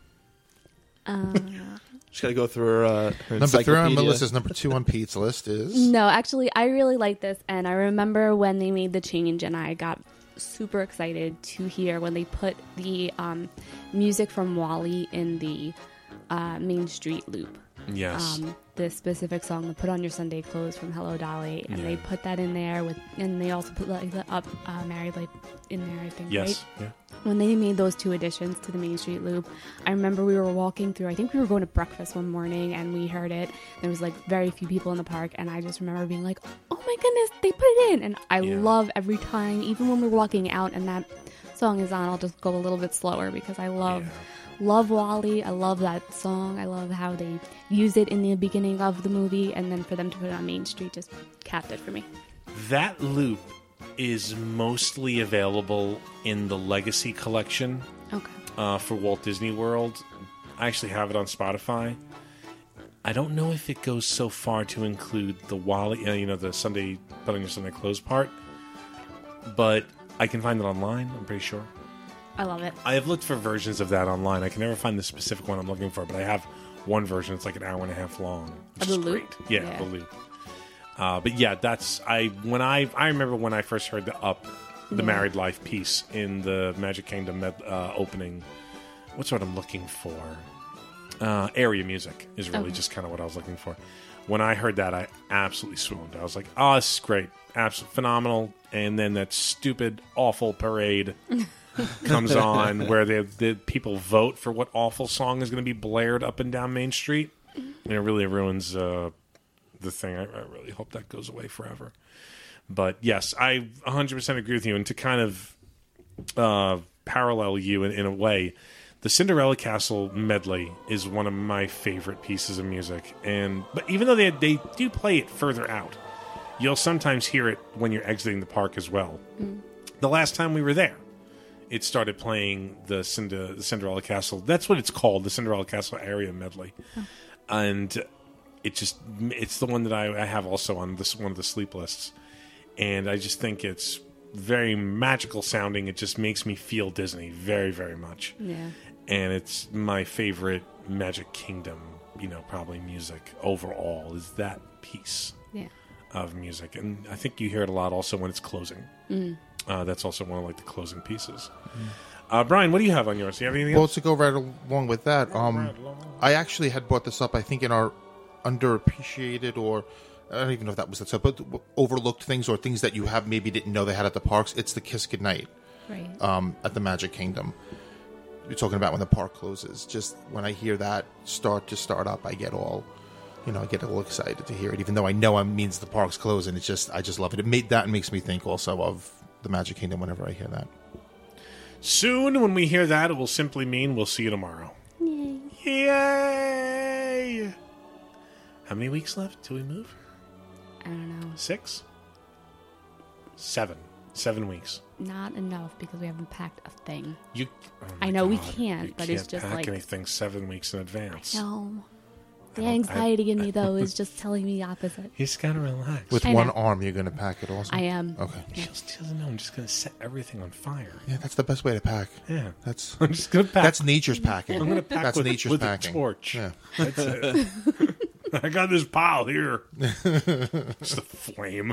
Uh, Just got to go through her, uh, her Number three on encyclopedia. Melissa's number two on Pete's list is no, actually, I really like this, and I remember when they made the change, and I got super excited to hear when they put the um, music from WALL-E in the uh, Main Street loop. Yes. Um, the specific song, the "Put On Your Sunday Clothes" from Hello Dolly, and Yeah. they put that in there with, and they also put like the "Up uh, Married Life" in there, I think. yes. Right? Yeah. When they made those two additions to the Main Street Loop, I remember we were walking through, I think we were going to breakfast one morning, and we heard it. There was like very few people in the park, and I just remember being like, oh my goodness, they put it in. And I Yeah. love every time, even when we're walking out and that song is on, I'll just go a little bit slower because I love Yeah. love WALL-E. I love that song. I love how they use it in the beginning of the movie, and then for them to put it on Main Street just capped it for me. That loop is mostly available in the Legacy Collection Okay. uh, for Walt Disney World. I actually have it on Spotify. I don't know if it goes so far to include the WALL-E, uh, you know, the Sunday, putting your Sunday clothes part, but I can find it online, I'm pretty sure. I love it. I have looked for versions of that online. I can never find the specific one I'm looking for, but I have one version. It's like an hour and a half long. Which Of the is loop? great. Yeah, Yeah. the loop. Uh, but yeah, that's I when I I remember when I first heard the Up, the Yeah. Married Life piece in the Magic Kingdom uh, opening. What's what I'm looking for? Uh, area music is really Okay. just kind of what I was looking for. When I heard that, I absolutely swooned. I was like, "Oh, this is great, absolutely phenomenal!" And then that stupid, awful parade comes on where the the people vote for what awful song is going to be blared up and down Main Street, and it really ruins uh, the thing. I, I really hope that goes away forever. But yes, I one hundred percent agree with you. And to kind of uh, parallel you in, in a way, the Cinderella Castle medley is one of my favorite pieces of music. And but even though they they do play it further out, you'll sometimes hear it when you're exiting the park as well. Mm. The last time we were there, it started playing the, Cinder, the Cinderella Castle. That's what it's called, the Cinderella Castle area medley. Oh. And it just it's the one that I, I have also on this one of the sleep lists. And I just think it's very magical sounding. It just makes me feel Disney very, very much. Yeah. And it's my favorite Magic Kingdom, you know, probably music overall is that piece Yeah. of music. And I think you hear it a lot also when it's closing. Mm. Uh, that's also one of like the closing pieces. Uh, Brian, what do you have on yours? Do you have anything Well, else? to go right along with that, um, I actually had brought this up, I think, in our underappreciated or I don't even know if that was the but overlooked things or things that you have maybe didn't know they had at the parks. It's the Kiss Goodnight Right. um, at the Magic Kingdom. You're talking about when the park closes. Just when I hear that start to start up, I get all, you know, I get a little excited to hear it, even though I know it means the park's closing. It's just, I just love it. It made that makes me think also of the Magic Kingdom whenever I hear that. Soon, when we hear that, it will simply mean we'll see you tomorrow. Yay. Yay! How many weeks left till we move? I don't know. Six? Seven. Seven weeks. Not enough because we haven't packed a thing. You. Oh my I know we God. can't, You but can't it's just pack like anything seven weeks in advance. no. The I don't- anxiety I- in me though is just telling me the opposite. You just gotta relax. With I one know. arm, you're going to pack it also? I am. Okay. She just she doesn't know. I'm just gonna set everything on fire. Yeah, that's the best way to pack. Yeah. That's I'm just gonna pack. that's nature's packing. I'm gonna pack That's with, nature's with packing. a torch. Yeah. That's it. I got this pile here. Just a flame.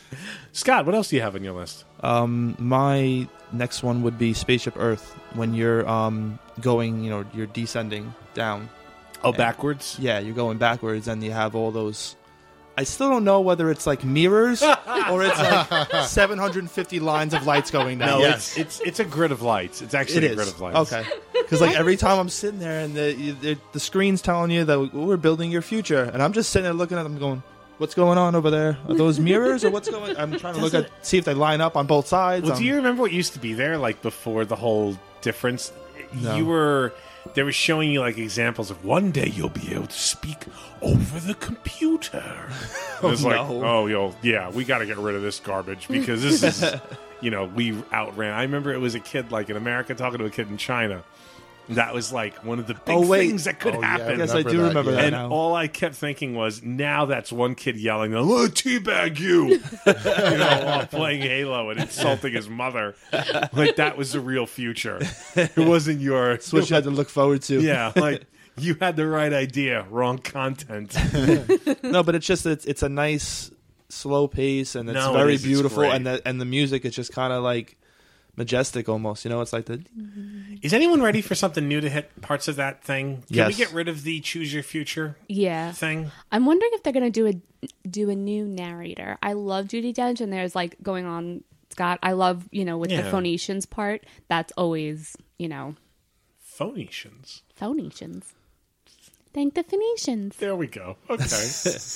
Scott, what else do you have on your list? Um, my next one would be Spaceship Earth. When you're um going, you know, you're descending down. Oh, backwards? Yeah, you're going backwards, and you have all those. I still don't know whether it's like mirrors or it's like seven hundred fifty lines of lights going down. No, Yes. it's, it's it's a grid of lights. It's actually It a grid is of lights. okay, because like every time I'm sitting there and the, you- the the screen's telling you that we're building your future, and I'm just sitting there looking at them, going, "What's going on over there? Are those mirrors or what's going?" I'm trying to look at see if they line up on both sides. Well, Um, do you remember what used to be there, like before the whole difference? No. You were they were showing you like examples of one day you'll be able to speak over the computer. It was like, no. oh, yo, yeah, we got to get rid of this garbage because this is, you know, we outran. I remember it was a kid like in America talking to a kid in China. That was like one of the big Oh, wait. things that could Oh, yeah, happen. Yes, I remember do that, remember yeah. that And now. all I kept thinking was, now that's one kid yelling, "I'm gonna teabag you," you know, while playing Halo and insulting his mother. Like that was the real future. It wasn't your. That's what you had to look forward to. Yeah, like you had the right idea, wrong content. No, but it's just it's it's a nice slow pace and it's No, it very is. It's beautiful great. and the and the music is just kind of like majestic almost. You know, it's like the Is anyone ready for something new to hit parts of that thing? Can Yes. we get rid of the choose your future Yeah. thing? I'm wondering if they're gonna do a do a new narrator. I love Judi Dench, and there's like going on Scott. I love you know with Yeah. the Phoenicians part. That's always you know Phoenicians. Phoenicians. Thank the Phoenicians. There we go. Okay.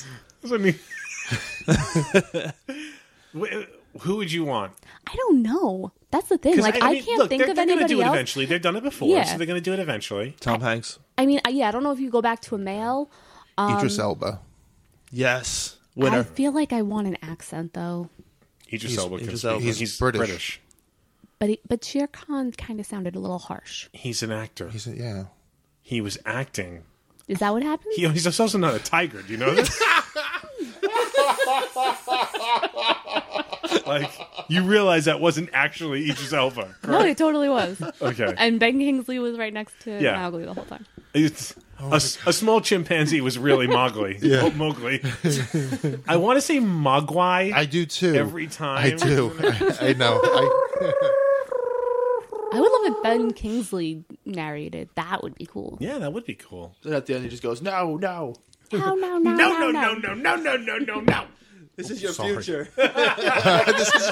I mean, Wh- who would you want? I don't know. That's the thing. 'Cause Like I, mean, can't look, think they're, of they're gonna anybody do it else. eventually. They've done it before, Yeah. so they're going to do it eventually. Tom Hanks. I mean, I- yeah, I don't know if you go back to a male. Um, Idris Elba. Yes, I winner. feel like I want an accent though. Idris He's- Elba can Idris speak. Elba. He's, He's British. British. But he, but Shere Khan kind of sounded a little harsh. He's an actor. He's a, yeah. He was acting. Is that what happened? He, he's also not a tiger. Do you know this? Like, you realize that wasn't actually Idris Elba, No, correct? it totally was. Okay. And Ben Kingsley was right next to Yeah. Mowgli the whole time. It's, a, s- a small chimpanzee was really Mowgli. Yeah. Oh, Mowgli. I want to say Mogwai I do too. every time. I do. I, I know. I, I would love if Ben Kingsley narrated. That would be cool. Yeah, that would be cool. Then at the end, he just goes, "No, no, No, no, no, No, no, no, no, no, no, no, no, no, no. this is your Sorry. future." this is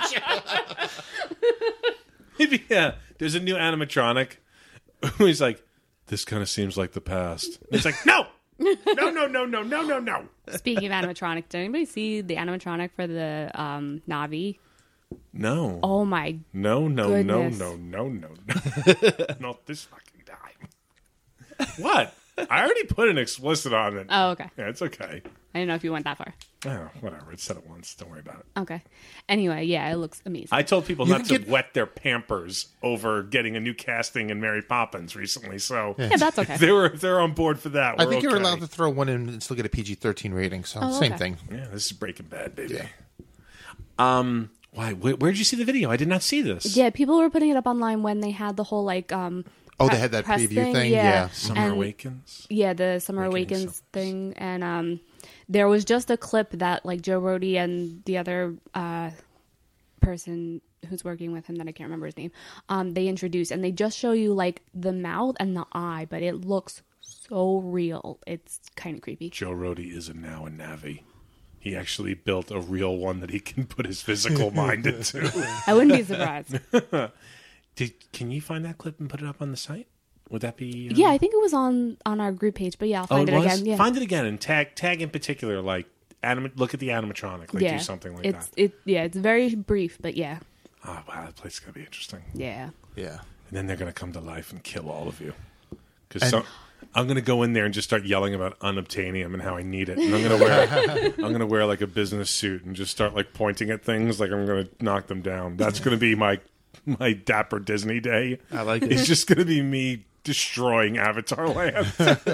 Maybe, yeah, there's a new animatronic who is like, this kind of seems like the past. And it's like, no, no, no, no, no, no, no, no. Speaking of animatronic, did anybody see the animatronic for the um, Navi? No. Oh my! No, no, Goodness. no, no, no, no, no. Not this fucking time. What? I already put an explicit on it. Oh, okay. Yeah, it's okay. I didn't know if you went that far. Oh, whatever. It said it once. Don't worry about it. Okay. Anyway, yeah, it looks amazing. I told people You not can to get- wet their Pampers over getting a new casting in Mary Poppins recently, so yeah, that's okay. they were they're on board for that. I We're think you're okay. allowed to throw one in and still get a P G thirteen rating. So Oh, same okay. thing. Yeah, this is Breaking Bad, baby. Yeah. Um, why? Where, where did you see the video? I did not see this. Yeah, people were putting it up online when they had the whole like um. Oh, pre- they had that press preview thing? Yeah, Yeah. Summer And- Awakens. Yeah, the Summer Awakening Awakens Summers. thing, and um, there was just a clip that like Joe Rody and the other uh person who's working with him that I can't remember his name. Um, they introduce and they just show you like the mouth and the eye, but it looks so real. It's kind of creepy. Joe Rohde is a now a Navi. He actually built a real one that he can put his physical mind into. I wouldn't be surprised. Did, can you find that clip and put it up on the site? Would that be? Uh... Yeah, I think it was on, on our group page, but yeah, I'll find oh, it, it again. Yeah. Find it again and tag tag in particular, like anim- look at the animatronic, like yeah. do something like it's, that. It yeah, it's very brief, but yeah. Oh wow, that place is gonna be interesting. Yeah. Yeah. And then they're gonna come to life and kill all of you. Because so, I'm gonna go in there and just start yelling about unobtainium and how I need it. And I'm gonna wear I'm gonna wear like a business suit and just start like pointing at things like I'm gonna knock them down. That's gonna be my my dapper Disney day. I like it. It's just gonna be me destroying Avatar Land.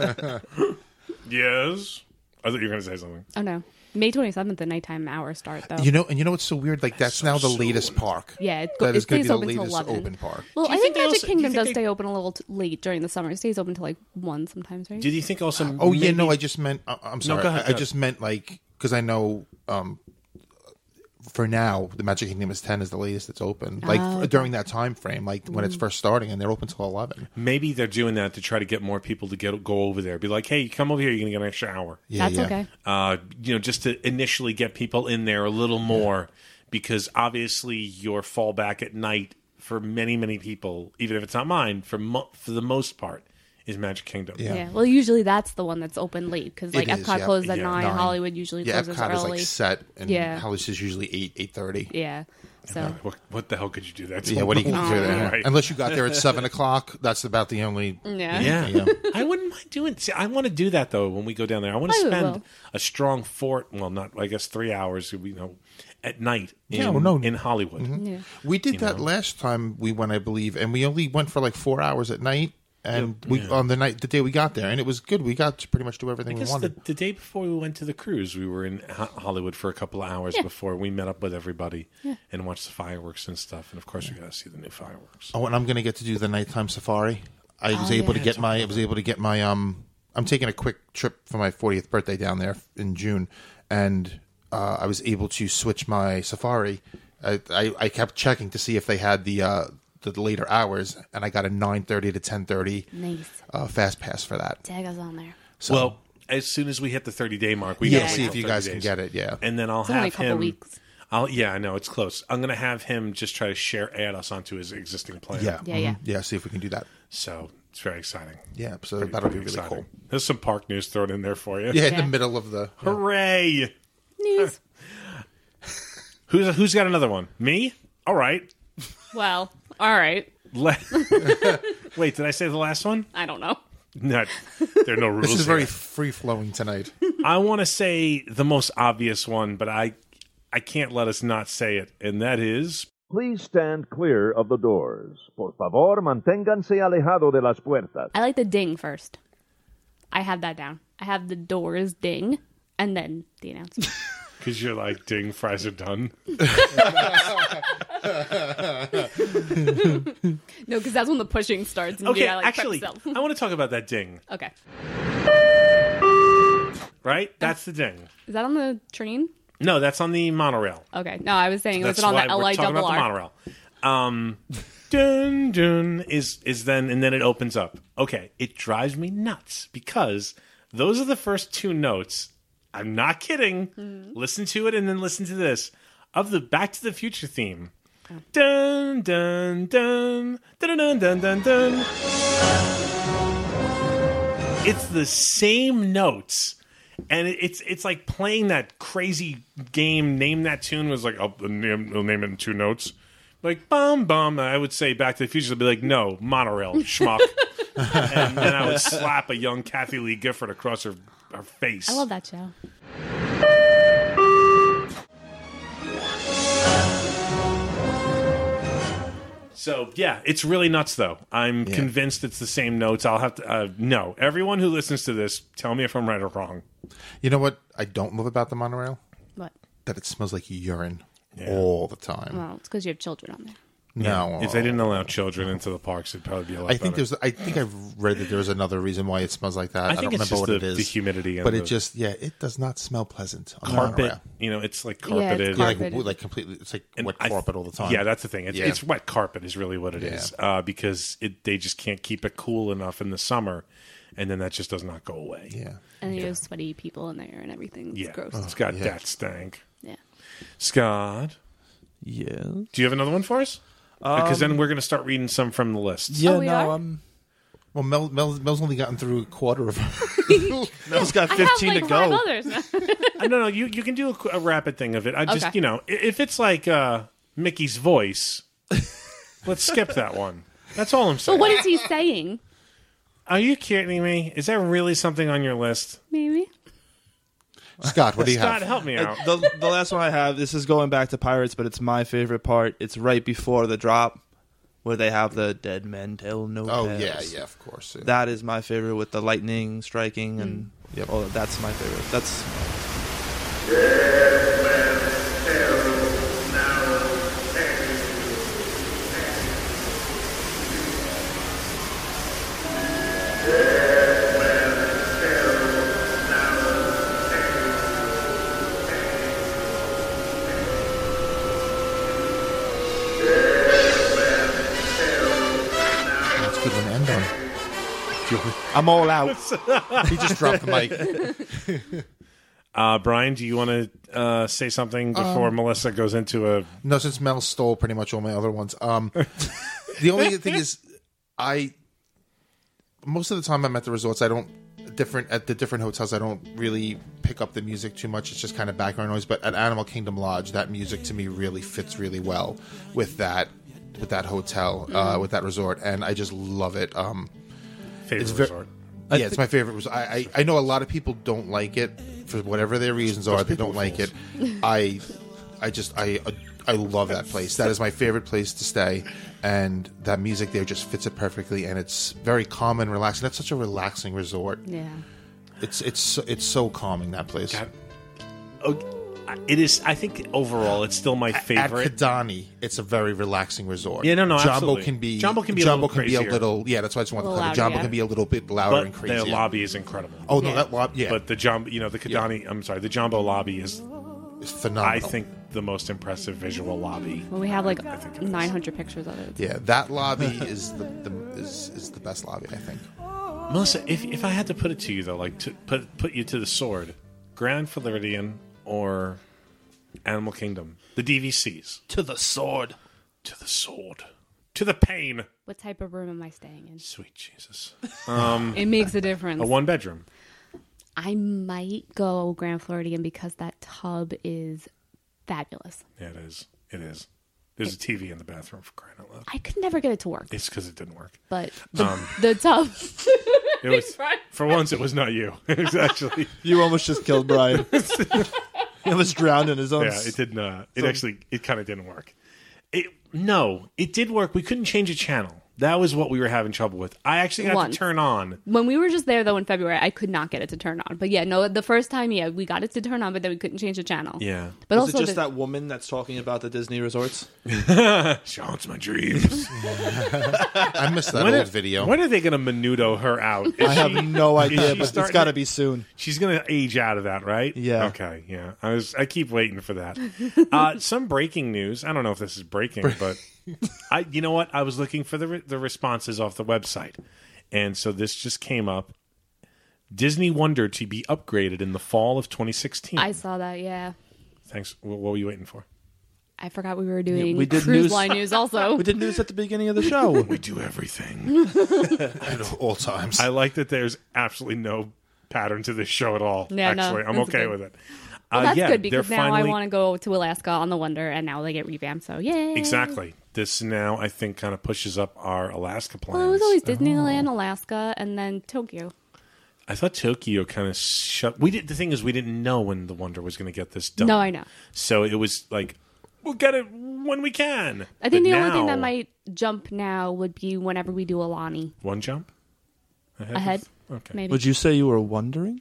Yes. I thought you were gonna say something. Oh no. May twenty-seventh, the nighttime hour start, though. You know, and you know what's so weird? Like, that's now the latest park. Yeah, it, that it is going stays to be the open till latest eleven. open park. Well, Do you I think think they Magic also- Kingdom do you does think stay they- open a little t- late during the summer. It stays open till like one sometimes, right? Did you think also? Oh, yeah, maybe- no, I just meant, I- I'm sorry. go ahead, I, go I just meant, like, because I know um, for now, the Magic Kingdom is ten is the latest it's open. Like, Oh, f- okay. during that time frame, like, when it's first starting, and they're open till eleven. Maybe they're doing that to try to get more people to get go over there. Be like, hey, come over here. You're gonna get an extra hour. Yeah, That's yeah. okay. Uh, you know, just to initially get people in there a little more, because obviously your fallback at night for many, many people, even if it's not mine, for mo- for the most part, is Magic Kingdom. Yeah. Yeah. Well, usually that's the one that's open late because like It is, Epcot yeah. closes at Yeah. nine. Nine. Hollywood usually Yeah, closes Epcot is, early. like, set, and Yeah. Hollywood is usually eight, eight thirty. Yeah. So What, what the hell could you do that to? Yeah, what do you can do there? Right. Unless you got there at seven o'clock, that's about the only... yeah. Yeah. Yeah. I wouldn't mind doing. See, I want to do that though when we go down there. I want to I spend will. a strong four, well, not I guess three hours. You know, at night in, Yeah, well, no. in Hollywood. Yeah. We did You that know? last time we went, I believe, and we only went for like four hours at night. And we Yeah. on the night, the day we got there, and it was good. We got to pretty much do I everything we guess the, wanted. the day before we went to the cruise, we were in Ho- Hollywood for a couple of hours Yeah. before we met up with everybody and watched the fireworks and stuff. And of course, we got to see the new fireworks. Oh, and I'm going to get to do the nighttime safari. I was Oh, able yeah. to get my. I was able to get my. Um, I'm taking a quick trip for my fortieth birthday down there in June, and uh, I was able to switch my safari. I, I, I kept checking to see if they had the uh, the later hours, and I got a nine thirty to ten thirty Nice. uh, fast pass for that. Tag us on there. So, Well, as soon as we hit the thirty day mark, we yeah, gotta see wait if till you thirty guys days. can get it. Yeah, And then I'll It's have only a couple him. weeks. I'll yeah, I know it's close. I'm gonna have him just try to share add us onto his existing plan. yeah, Yeah, yeah. mhm. yeah. See if we can do that. So it's very exciting. Yeah, so Pretty- that'll be pretty really exciting. cool. There's some park news thrown in there for you. Yeah, in Yeah. the middle of the. Hooray! News. Who's who's got another one? Me? All right. Well, all right. Le- Wait, did I say the last one? I don't know. No, there are no rules. This is here. very free flowing tonight. I want to say the most obvious one, but I I can't let us not say it, and that is Please stand clear of the doors. Por favor, manténganse alejado de las puertas. I like the ding first. I have that down. I have the doors ding and then the announcement. because you're like, ding, fries are done. No, because that's when the pushing starts. And Okay, yeah, I, like, prep actually, myself. I want to talk about that ding. Okay. Right? That's the ding. Is that on the train? No, that's on the monorail. Okay. No, I was saying, was That's it on why the L we're I talking double about the R? monorail. Um, dun dun is is then and then it opens up. Okay, it drives me nuts because those are the first two notes. I'm not kidding. Mm-hmm. Listen to it and then listen to this of the Back to the Future theme. Dun dun dun dun dun dun dun dun. It's the same notes. And it- it's it's like playing that crazy game. Name that tune was like, I'll name, I'll name it in two notes. Like, bum, bum. I would say Back to the Future would be like, no, monorail, schmuck. And then I would slap a young Kathy Lee Gifford across her, her face. I love that show. So, yeah, it's really nuts, though. I'm Yeah. convinced it's the same notes. I'll have to, uh, no. Everyone who listens to this, tell me if I'm right or wrong. You know what I don't love about the monorail? What? That it smells like urine Yeah. all the time. Well, it's because you have children on there. No, If they didn't allow children into the parks, it'd probably be a lot I think better. there's. I think I've read that there's another reason why it smells like that. I I, think don't it's remember just what the- it is. the humidity and but the- it just yeah, it does not smell pleasant. on the Carpet, monorail. you know, it's like Yeah, it's carpeted. Yeah, like, carpeted. like completely. It's like And wet I- carpet all the time. Yeah, that's the thing. It's, Yeah. it's wet carpet is really what it Yeah. is, uh, because it, they just can't keep it cool enough in the summer, and then that just does not go away. Yeah, And you have sweaty people in there and everything. It's yeah, gross. it's got yeah. that stank. Yeah. Scott, Yeah. do you have another one for us? Because then we're going to start reading some from the list. Yeah, Oh, we no, are? I'm. Well, Mel, Mel, Mel's only gotten through a quarter of. Mel's got I have fifteen like to five go. others now. Uh, no, no, you you can do a, qu- a rapid thing of it. I just, Okay. you know, i- if it's like uh, Mickey's voice, let's skip that one. That's all I'm But saying. what is he saying? Are you kidding me? Is there really something on your list? Maybe. Scott, what do you Scott, have? help me out. The, the last one I have, this is going back to Pirates, but it's my favorite part. It's right before the drop, where they have the dead men tell no Oh tales. yeah, yeah, of course. Yeah. That is my favorite, with the lightning striking and Yep. oh, that's my favorite. That's That's a good one to end on. I'm all out. He just dropped the mic. Uh, Brian, do you want to uh, say something before Um, Melissa goes into a... No, since Mel stole pretty much all my other ones. Um, the only thing is, I most of the time I'm at the resorts. I don't different at the different hotels. I don't really pick up the music too much. It's just kind of background noise. But at Animal Kingdom Lodge, that music to me really fits really well with that with that hotel, uh, with that resort, and I just love it. Um, favorite it's very, resort? yeah, it's my favorite resort. I, I I know a lot of people don't like it for whatever their reasons are. They people don't are like it. fools. I I just I I love that place. That is my favorite place to stay, and that music there just fits it perfectly. And it's very calm and relaxing. That's such a relaxing resort. Yeah. It's it's so- it's so calming, that place. God. Oh, it is. I think overall, it's still my favorite. At Kidani, it's a very relaxing resort. Yeah, no, no, Jumbo absolutely. can be Jumbo can be a Jumbo little can be a crazier. little. Yeah, that's why I just want A to little clarify. louder, Jumbo yeah. can be a little bit louder but and crazier. the lobby is incredible. Oh no, Yeah. that lobby. Yeah, But the Jumbo, you know, the Kidani. I'm sorry, the Jumbo lobby is, it's phenomenal. I think, the most impressive visual lobby. Well, we have like I think it is. nine hundred pictures of it. Yeah, that lobby is the, the is is the best lobby, I think. Melissa, if if I had to put it to you though, like to put put you to the sword, Grand Floridian or Animal Kingdom, the D V Cs, To the sword. to the sword, to the pain. What type of room am I staying in? Sweet Jesus, um, It makes a difference. a one bedroom. I might go Grand Floridian because that tub is fabulous. Yeah, it is. It is. There's a T V in the bathroom for crying out loud. I could never get it to work, It's because it didn't work. but the, Um, the tub. It was for once. It was not you. It was actually. You almost just killed Brian. He almost drowned in his own. Yeah, it did not. It So- actually, it kind of didn't work. It no, it did work. We couldn't change a channel. That was what we were having trouble with. I actually got Once. to turn on. When we were just there though in February, I could not get it to turn on. But yeah, no, the first time, yeah, we got it to turn on, but then we couldn't change the channel. Yeah, But Was also it just the, that woman that's talking about the Disney resorts? she haunts my dreams. I missed that when old are, video. When are they going to menudo her out? Is I have she- no is idea, she but it's starting got to to- be soon. She's going to age out of that, right? Yeah. Okay. Yeah. I was. I keep waiting for that. Uh, some breaking news. I don't know if this is breaking, but I. You know what? I was looking for the re- the responses off the website, and so this just came up. Disney Wonder to be upgraded in the fall of twenty sixteen. I saw that. Yeah, Thanks. What what were you waiting for? I forgot we were doing we did cruise news- line news also. We did news at the beginning of the show. We do everything. At all times. I like that. There's absolutely no pattern to this show at all. Yeah, no, actually, I'm that's okay good. with it. Well, Uh, that's yeah, good they're because now finally- I want to go to Alaska on the Wonder, and now they get revamped. So yay! Exactly. This now, I think, kind of pushes up our Alaska plans. Well, it was always Disneyland, Alaska, and then Tokyo. I thought Tokyo kind of shut. We did. The thing is, we didn't know when the Wonder was going to get this done. No, I know. So it was like, we'll get it when we can. I think But the only thing now- that might jump now would be whenever we do Alani one jump ahead. of- ahead. okay. Maybe. Would you say you were wondering?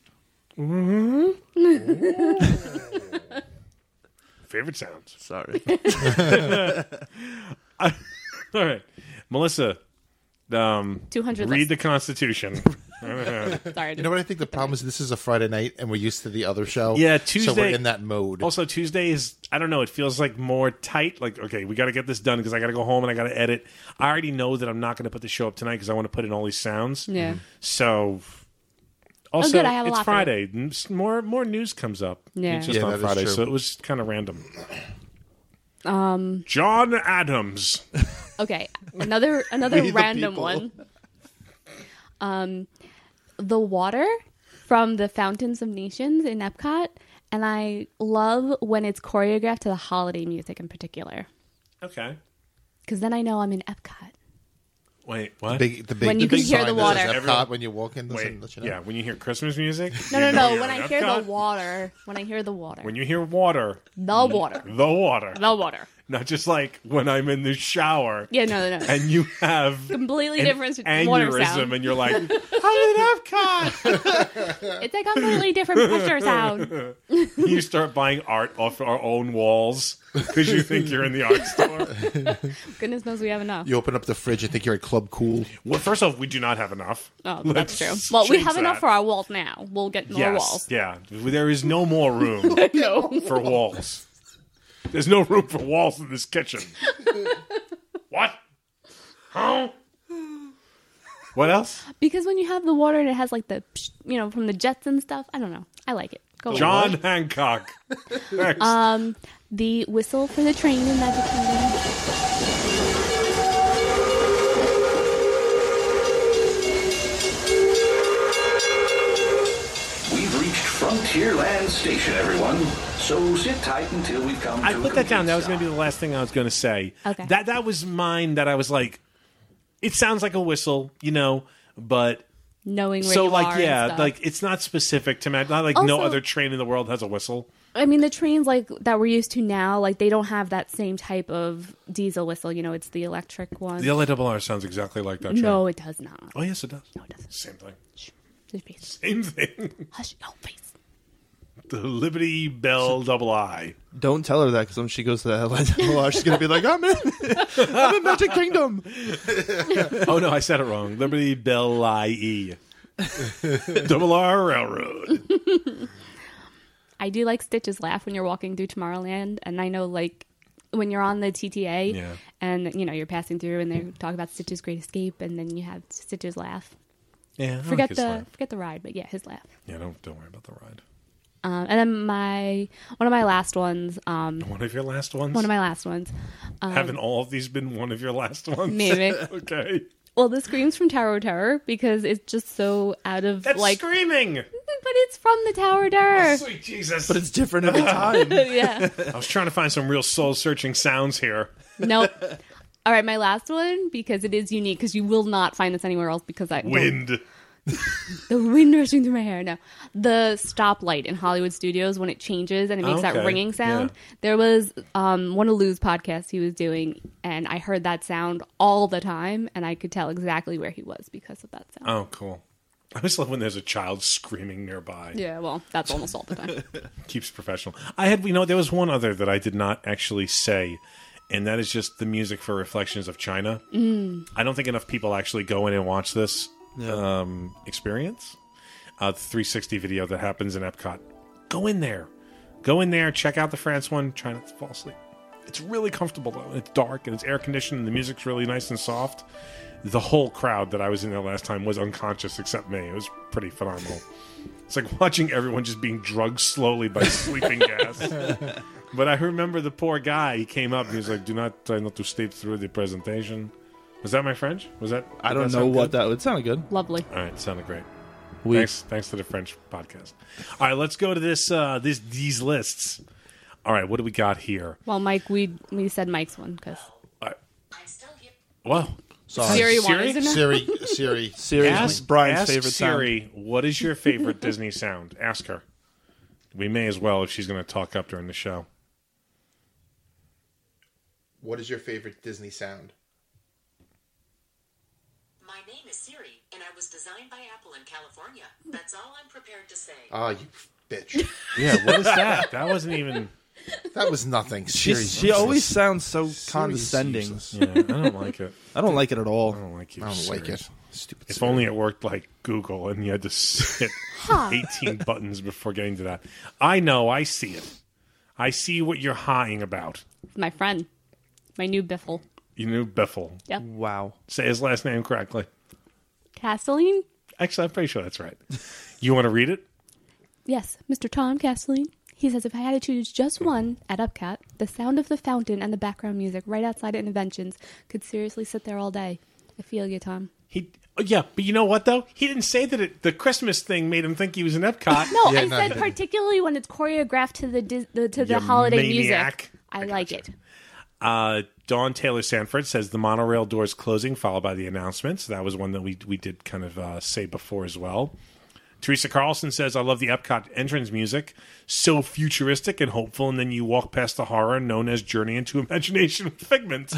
Favorite sounds. Sorry. I, All right. Melissa, um, two hundred read list. the Constitution. Sorry. You know what I think the problem is? This is a Friday night, and we're used to the other show. Yeah, Tuesday. So we're in that mode. Also, Tuesday is, I don't know, it feels like more tight. Like, okay, we got to get this done because I got to go home and I got to edit. I already know that I'm not going to put the show up tonight because I want to put in all these sounds. Yeah. So, also, Oh, good, I have a it's lot for you. Friday. N- More more news comes up. Yeah. It's just Yeah, on that is Friday, true. so it was kind of random. Um. John Adams. Okay. Another another We the random people. one. Um, the water from the Fountains of Nations in Epcot, and I love when it's choreographed to the holiday music in particular, Okay. because then I know I'm in Epcot. Wait, what? Big, the big, When you the can big hear sign the that says water. Epcot Everyone- when you walk in. Wait, Let you know. yeah, when you hear Christmas music? No, you no, know no. you're When in I hear the Epcot. water, when I hear the water, When you hear water. the water, The water. the water. Not just like when I'm in the shower. Yeah, no, no, no. And you have Completely an different water aneurysm sound. and you're like, I'm in Epcot. It's a completely different pressure sound. You start buying art off our own walls because you think you're in the art store. Goodness knows we have enough. You open up the fridge and think you're at Club Cool. Well, first off, we do not have enough. Oh, Let's that's true. Well, we change have enough that. for our walls now. We'll get more Yes, walls. yeah. There is no more room No. for walls. There's no room for walls in this kitchen. What? Huh? What else? Because when you have the water and it has like the, psh, you know, from the jets and stuff, I don't know. I like it. Go with John it. Hancock. Next. Um, the whistle for the train in Magic Kingdom. We've reached Frontierland Station, everyone. So sit tight until we come I to a put that down. complete That was going stop. to be the last thing I was going to say. Okay. That that was mine. That I was like, it sounds like a whistle, you know, but Knowing where so you like are. yeah, and stuff. like it's not specific to Magic. Not like no Also- other train in the world has a whistle. I mean, the trains like that we're used to now, like they don't have that same type of diesel whistle. You know, it's the electric one. The L A R R sounds exactly like that train. No, it does not. Oh yes, it does. No, it doesn't. Same thing. Just please. Same thing. Hush, no, please. The Liberty Bell Double I. Don't tell her that because when she goes to the L A R, she's gonna be like, "I'm in, I'm in Magic Kingdom." Oh no, I said it wrong. Liberty Bell I E. Double R Railroad. I do like Stitch's laugh when you're walking through Tomorrowland, and I know like when you're on the T T A Yeah. and you know you're passing through and they talk about Stitch's Great Escape, and then you have Stitch's laugh. Yeah, I Forget like his the laugh. forget the ride, but yeah, his laugh. Yeah, don't don't worry about the ride. Um, and then my one of my last ones. Um, One of your last ones. one of my last ones. Um, Haven't all of these been one of your last ones? Maybe. Okay. Well, the screams from Tower of Terror because it's just so out of That's like. screaming. But it's from the Tower of Terror. Sweet Jesus. But it's different every time. Yeah. I was trying to find some real soul-searching sounds here. Nope. All right, my last one because it is unique because you will not find this anywhere else because I don't- Wind. the wind rushing through my hair. No, the stoplight in Hollywood Studios when it changes and it makes Okay. that ringing sound. Yeah. There was um, one of Lou's podcasts he was doing, and I heard that sound all the time, and I could tell exactly where he was because of that sound. Oh, cool. I always love when there's a child screaming nearby. Yeah, well, that's almost all the time. Keeps professional. I had, you know, there was one other that I did not actually say, and that is just the music for Reflections of China. Mm. I don't think enough people actually go in and watch this Yeah. um, experience. Uh, the three sixty video that happens in Epcot. Go in there. Go in there. Check out the France one. Try not to fall asleep. It's really comfortable, though. It's dark, and it's air-conditioned, and the music's really nice and soft. The whole crowd that I was in there last time was unconscious except me. It was pretty phenomenal. It's like watching everyone just being drugged slowly by sleeping gas. But I remember the poor guy. He came up and he was like, "Do not try not to sleep through the presentation." Was that my French? Was that? I did don't that know sound what good? that would sound good. Lovely. All right, it sounded great. We- Thanks, thanks to the French podcast. All right, let's go to this. Uh, this these lists. All right, what do we got here? Well, Mike, we we said Mike's one because Well, Sorry. Siri Siri? wanted to know. Siri, Siri. Siri's ask Brian's ask favorite Siri, what is your favorite Disney sound? Ask her. We may as well if she's going to talk up during the show. What is your favorite Disney sound? My name is Siri, and I was designed by Apple in California. That's all I'm prepared to say. Oh, you bitch. Yeah, what is that? That wasn't even... That was nothing. She, Seriously. she always sounds so condescending. useless. Yeah, I don't like it. I don't like it at all. I don't like you. I don't Siri. like it. Stupid. If Siri. only it worked like Google and you had to hit eighteen buttons before getting to that. I know. I see it. I see what you're hawing about. My friend. My new biffle. You knew Biffle. Yep. Wow. Say his last name correctly. Castelline? Actually, I'm pretty sure that's right. You want to read it? Yes, Mister Tom Castelline. He says if I had to choose just one at Epcot, the sound of the fountain and the background music right outside Innoventions could seriously sit there all day. I feel you, Tom. He, yeah, but you know what though? He didn't say that it, the Christmas thing made him think he was in Epcot. No, Yeah, I no, said he particularly when it's choreographed to the, dis- the to the You holiday maniac. music. I, like it. Uh, Dawn Taylor Sanford says the monorail doors closing, followed by the announcements. That was one that we we did kind of uh, say before as well. Teresa Carlson says, I love the Epcot entrance music. So futuristic and hopeful, and then you walk past the horror known as Journey into Imagination with Figment.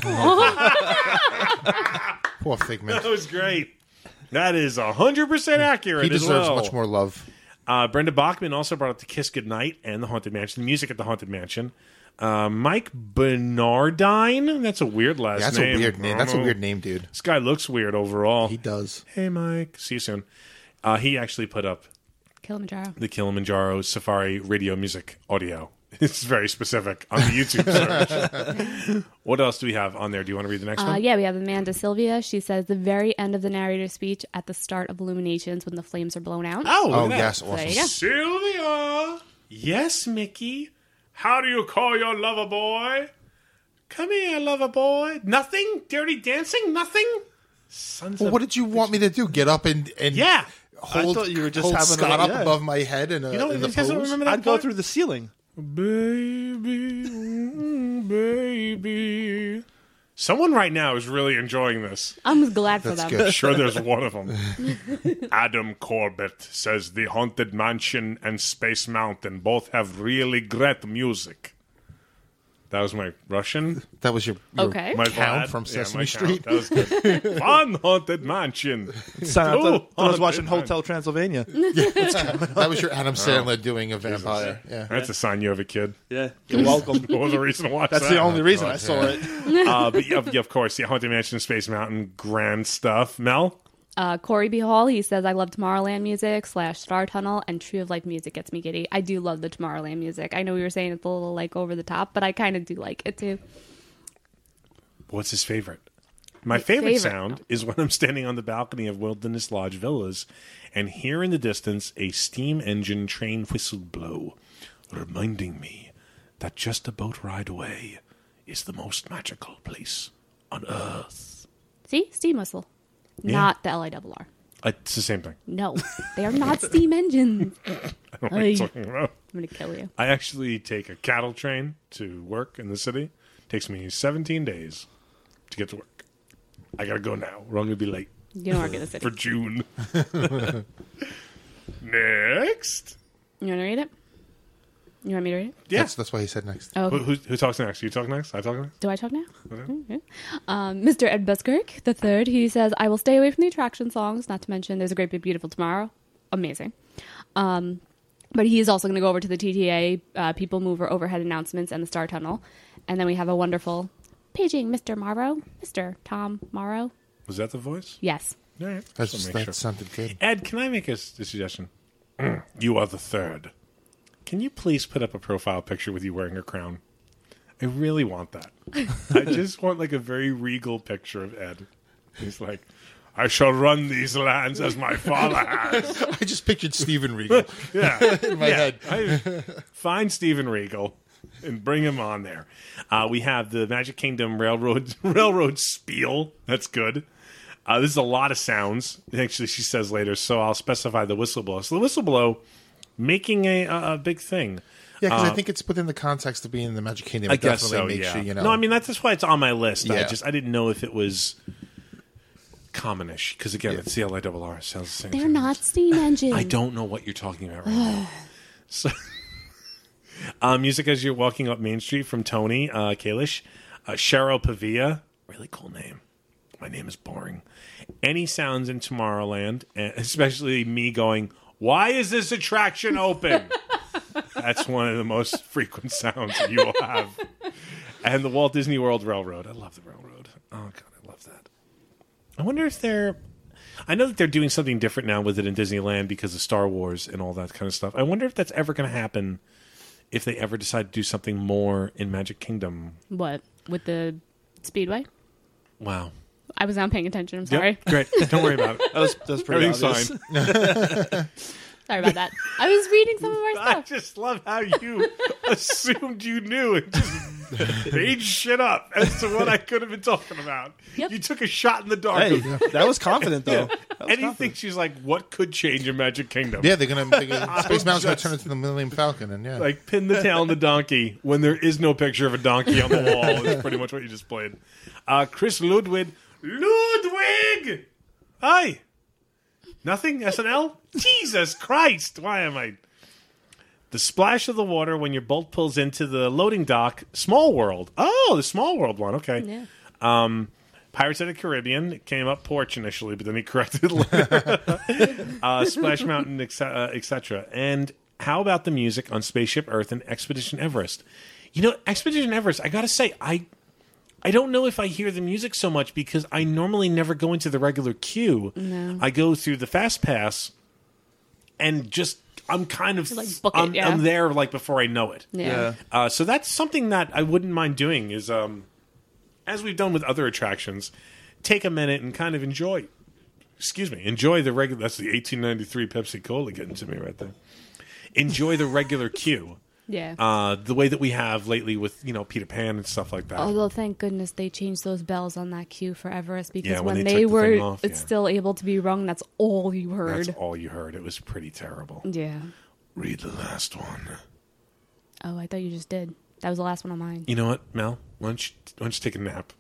Poor Figment. That was great. That is one hundred percent accurate He as deserves well. much more love. Uh, Brenda Bachman also brought up the Kiss Goodnight and the Haunted Mansion, the music at the Haunted Mansion. Uh, Mike Bernardine, that's a weird last Yeah, that's name. a weird I name. don't That's a know. weird name, dude. This guy looks weird overall. He does. Hey, Mike. See you soon. Uh, he actually put up Kilimanjaro. the Kilimanjaro Safari radio music audio. It's very specific on the YouTube search. What else do we have on there? Do you want to read the next Uh, one? yeah, we have Amanda Sylvia. She says the very end of the narrator's speech at the start of Illuminations when the flames are blown out. Oh, look Oh, at that. yes. There Awesome. you go. Sylvia! Yes, Mickey? How do you call your lover boy? Come here, lover boy. Nothing? Dirty dancing? Nothing? Sons Well, of... what did you want me to do? Get up and, and Yeah. hold, I thought you were just hold having Scott a- up yeah. above my head in, a, You know, in the you guys don't pose? remember that I'd go part? through the ceiling. Baby, mm, baby. Someone right now is really enjoying this. I'm glad for That's them. good. I'm sure there's one of them. Adam Corbett says the Haunted Mansion and Space Mountain both have really great music. That was my Russian. That was your, your Okay. My count Vlad. from Yeah, Sesame my Street. count. That was good. Fun Haunted Mansion. Sound- I thought- I was Haunted watching Man- Hotel Transylvania. That was your Adam Sandler doing a vampire. Yeah. That's a sign you have a kid. Yeah, you're welcome. What was the reason to watch That's that? the only reason God, I saw yeah. it. Uh, but yeah, yeah, of course, yeah, Haunted Mansion, Space Mountain, grand stuff. Mel? Uh, Corey B. Hall, he says, I love Tomorrowland music slash Star Tunnel and Tree of Life music gets me giddy. I do love the Tomorrowland music. I know we were saying it's a little like over the top, but I kind of do like it too. What's his favorite? My My favorite, favorite. sound is when I'm standing on the balcony of Wilderness Lodge Villas and hear in the distance a steam engine train whistle blow, reminding me that just a boat ride away is the most magical place on Earth. See? Steam whistle. Yeah. Not the L I R R. Uh, It's the same thing. No, they are not steam engines. I don't know what Ay. you're talking about. I'm going to kill you. I actually take a cattle train to work in the city. Takes me seventeen days to get to work. I gotta go now. We're all gonna be late. You don't work in the city. For June. Next. You want to read it? You want me to read it? Yeah. That's, that's why he said next. Oh, Who, who, who talks next? You talk next? I talk next? do I talk now? Okay. Okay. Um, Mister Ed Buskirk, the third, he says, I will stay away from the attraction songs, not to mention There's a Great Big Beautiful Tomorrow. Amazing. Um, but he is also going to go over to the T T A uh, People Mover overhead announcements and the Star Tunnel. And then we have a wonderful paging Mister Morrow, Mister Tom Morrow. Was that the voice? Yes. All right. That's, Just to that make sure. sounded good. Ed, can I make a, s- a suggestion? You are the third. Can you please put up a profile picture with you wearing a crown? I really want that. I just want like a very regal picture of Ed. He's like, I shall run these lands as my father has. I just pictured Steven Regal Yeah. in my Yeah. head. I, find Steven Regal and bring him on there. Uh, we have the Magic Kingdom Railroad Railroad spiel. That's good. Uh, this is a lot of sounds. Actually, she says later, so I'll specify the whistleblower. So the whistleblower making a, a, a big thing. Yeah, because Uh, I think it's within the context of being in the Magic Kingdom. It I guess definitely so, makes yeah. you, you know. No, I mean, that's just why it's on my list. I Yeah. just I didn't know if it was commonish. Because, again, it's the L I R R. It sounds the same. They're thing. not steam engines. I don't know what you're talking about right now. So, uh, music as you're walking up Main Street from Tony uh, Kalish. Uh, Cheryl Pavia. Really cool name. My name is boring. Any sounds in Tomorrowland, and especially me going, why is this attraction open? That's one of the most frequent sounds that you will have. And the Walt Disney World Railroad. I love the railroad. Oh, God, I love that. I wonder if they're... I know that they're doing something different now with it in Disneyland because of Star Wars and all that kind of stuff. I wonder if that's ever going to happen if they ever decide to do something more in Magic Kingdom. What? With the Speedway? Wow. I was not paying attention. I'm sorry. Yep, great. Don't worry about it. That was, that was pretty Everything's obvious. fine. Sorry about that. I was reading some of our I stuff. just love how you assumed you knew and just made shit up as to what I could have been talking about. Yep. You took a shot in the dark. Hey, that was confident, though. Yeah. That was Anything confident. she's like, what could change in Magic Kingdom? Yeah, they're gonna, they're gonna Space Mountain's gonna just- turn into the Millennium Falcon, and yeah, Like, pin the tail on the donkey when there is no picture of a donkey on the wall. Is pretty much what you just played. Uh, Chris Ludwig. Ludwig! Hi. Nothing? S N L? Jesus Christ. Why am I... The splash of the water when your boat pulls into the loading dock. Small World. Oh, the Small World one. Okay. Yeah. Um, Pirates of the Caribbean. It came up Porch initially, but then he corrected it later. uh, Splash Mountain, et cetera. And how about the music on Spaceship Earth and Expedition Everest? You know, Expedition Everest, I got to say, I I don't know if I hear the music so much because I normally never go into the regular queue. No. I go through the Fast Pass and just... I'm kind of Like book it, I'm, yeah. I'm there like before I know it. Yeah. Yeah. Uh, so that's something that I wouldn't mind doing is, um, as we've done with other attractions, take a minute and kind of enjoy, excuse me, enjoy the regular, that's the eighteen ninety-three Pepsi Cola getting to me right there. Enjoy the regular queue. Yeah. Uh, the way that we have lately with, you know, Peter Pan and stuff like that. Although, thank goodness they changed those bells on that queue for Everest because Yeah, when when, they they, took the were thing off, it's yeah. still able to be rung, that's all you heard. That's all you heard. It was pretty terrible. Yeah. Read the last one. Oh, I thought you just did. That was the last one on mine. You know what, Mel? Why don't you, why don't you take a nap?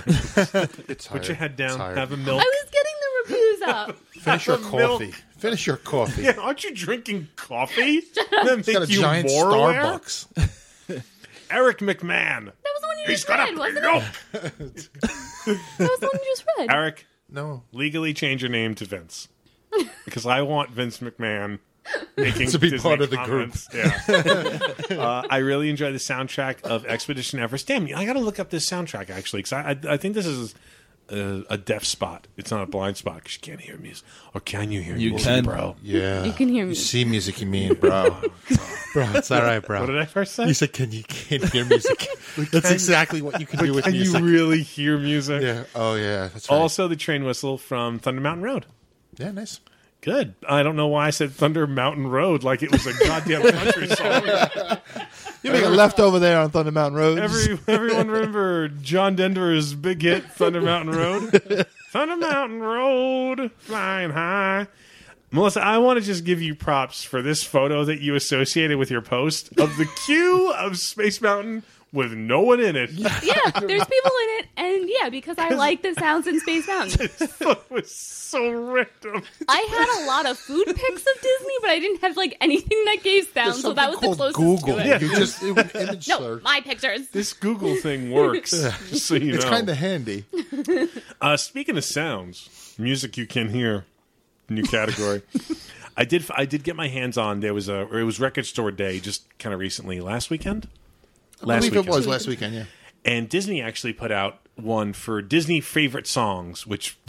it's Put your head It's down, tired. have a milk. I was getting the reviews up. Finish your Have a milk. coffee. Finish your coffee. Yeah, aren't you drinking coffee? That He's got a make you giant more aware? Starbucks. Eric McMahon. That was the one you He's just got read, a wasn't milk. it? That was the one you just read. Eric, No. legally change your name to Vince because I want Vince McMahon making To be Disney part of the group. comments. Yeah. uh, I really enjoy the soundtrack of Expedition Everest. Damn, I got to look up this soundtrack actually because I, I I think this is a, a deaf spot. It's not a blind spot because you can't hear music. Or can you hear You music, can. bro? Yeah. You can hear me. You see music, you mean, bro. Bro, it's all right, bro. What did I first say? You said, "Can you can't hear music?" That's exactly what you can do with Can music. you really hear music? Yeah. Oh, yeah. That's right. Also, the train whistle from Thunder Mountain Road. yeah, nice. Good. I don't know why I said Thunder Mountain Road like it was a goddamn country song. You make a left over there on Thunder Mountain Road. Every, everyone remember John Denver's big hit, Thunder Mountain Road? Thunder Mountain Road, flying high. Melissa, I want to just give you props for this photo that you associated with your post of the queue of Space Mountain with no one in it. Yeah, there's people in it, and yeah, because I like the sounds in Space Mountain. It was so random. I had a lot of food pics of Disney, but I didn't have like anything that gave sound, There's so that was something the called closest Google. to it. You just it would image No, search. my pictures. This Google thing works, just so you It's know. kind of handy. Uh, speaking of sounds, music you can hear, new category. I did. I did get my hands on. There was a. Or it was Record Store Day just kind of recently, last weekend. I Last believe weekend. it was last weekend, yeah. And Disney actually put out one for Disney favorite songs, which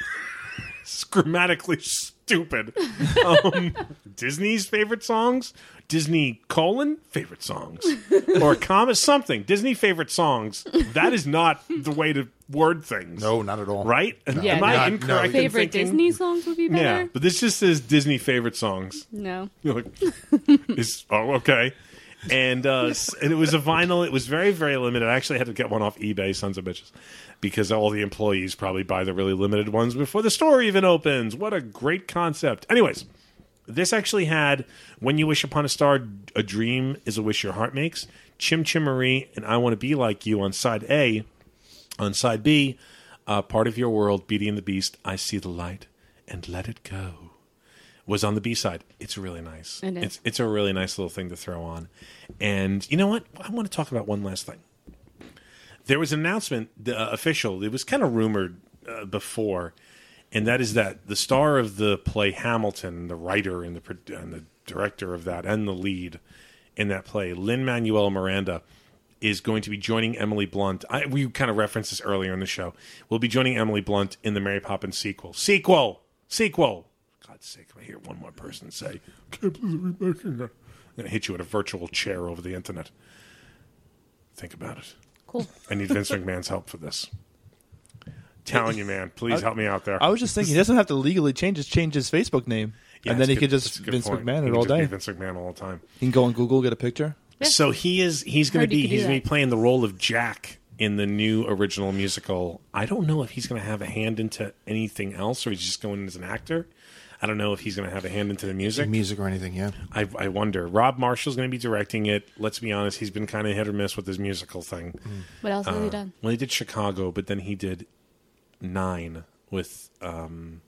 is grammatically stupid. Um, Disney's favorite songs, Disney colon favorite songs, or comma something. Disney favorite songs. That is not the way to word things. No, not at all. Right? Yeah, Am I no. incorrect? in Favorite thinking? Disney songs would be better. Yeah, but this just says Disney favorite songs. No. You're like, is oh okay. And uh, s- and it was a vinyl. It was very, very limited. I actually had to get one off eBay, sons of bitches, because all the employees probably buy the really limited ones before the store even opens. What a great concept. Anyways, this actually had When You Wish Upon a Star, A Dream Is a Wish Your Heart Makes, Chim Chim Marie, and I Want to Be Like You on side A. On side B, uh, Part of Your World, Beauty and the Beast, I See the Light, and Let It Go. Was on the B side. It's really nice. It is. It's it's a really nice little thing to throw on. And you know what? I want to talk about one last thing. There was an announcement, uh, official. It was kind of rumored uh, before, and that is that the star of the play Hamilton, the writer and the pro- and the director of that, and the lead, in that play. Lin-Manuel Miranda is going to be joining Emily Blunt. I, we kind of referenced this earlier in the show. We'll be joining Emily Blunt in the Mary Poppins sequel. Sequel! Sequel! God's sake, if I hear one more person say, I can't believe we're making that. I'm going to hit you with a virtual chair over the internet. Think about it. Cool. I need Vince McMahon's help for this. Telling you, man. Please I, help me out there. I was just thinking, he doesn't have to legally change his, change his Facebook name. Yeah, and then he good, could just Vince point. McMahon he it all just day. Be Vince McMahon all the time. He can go on Google, get a picture. Yeah. So he is. He's going to Heard you be. could do He's going to that. be playing the role of Jack in the new original musical. I don't know if he's going to have a hand into anything else, or he's just going as an actor. I don't know if he's going to have a hand into the music, music or anything. Yeah, I, I wonder. Rob Marshall's going to be directing it. Let's be honest, he's been kind of hit or miss with his musical thing. Mm. What else has Uh, he done? Well, he did Chicago, but then he did Nine with um,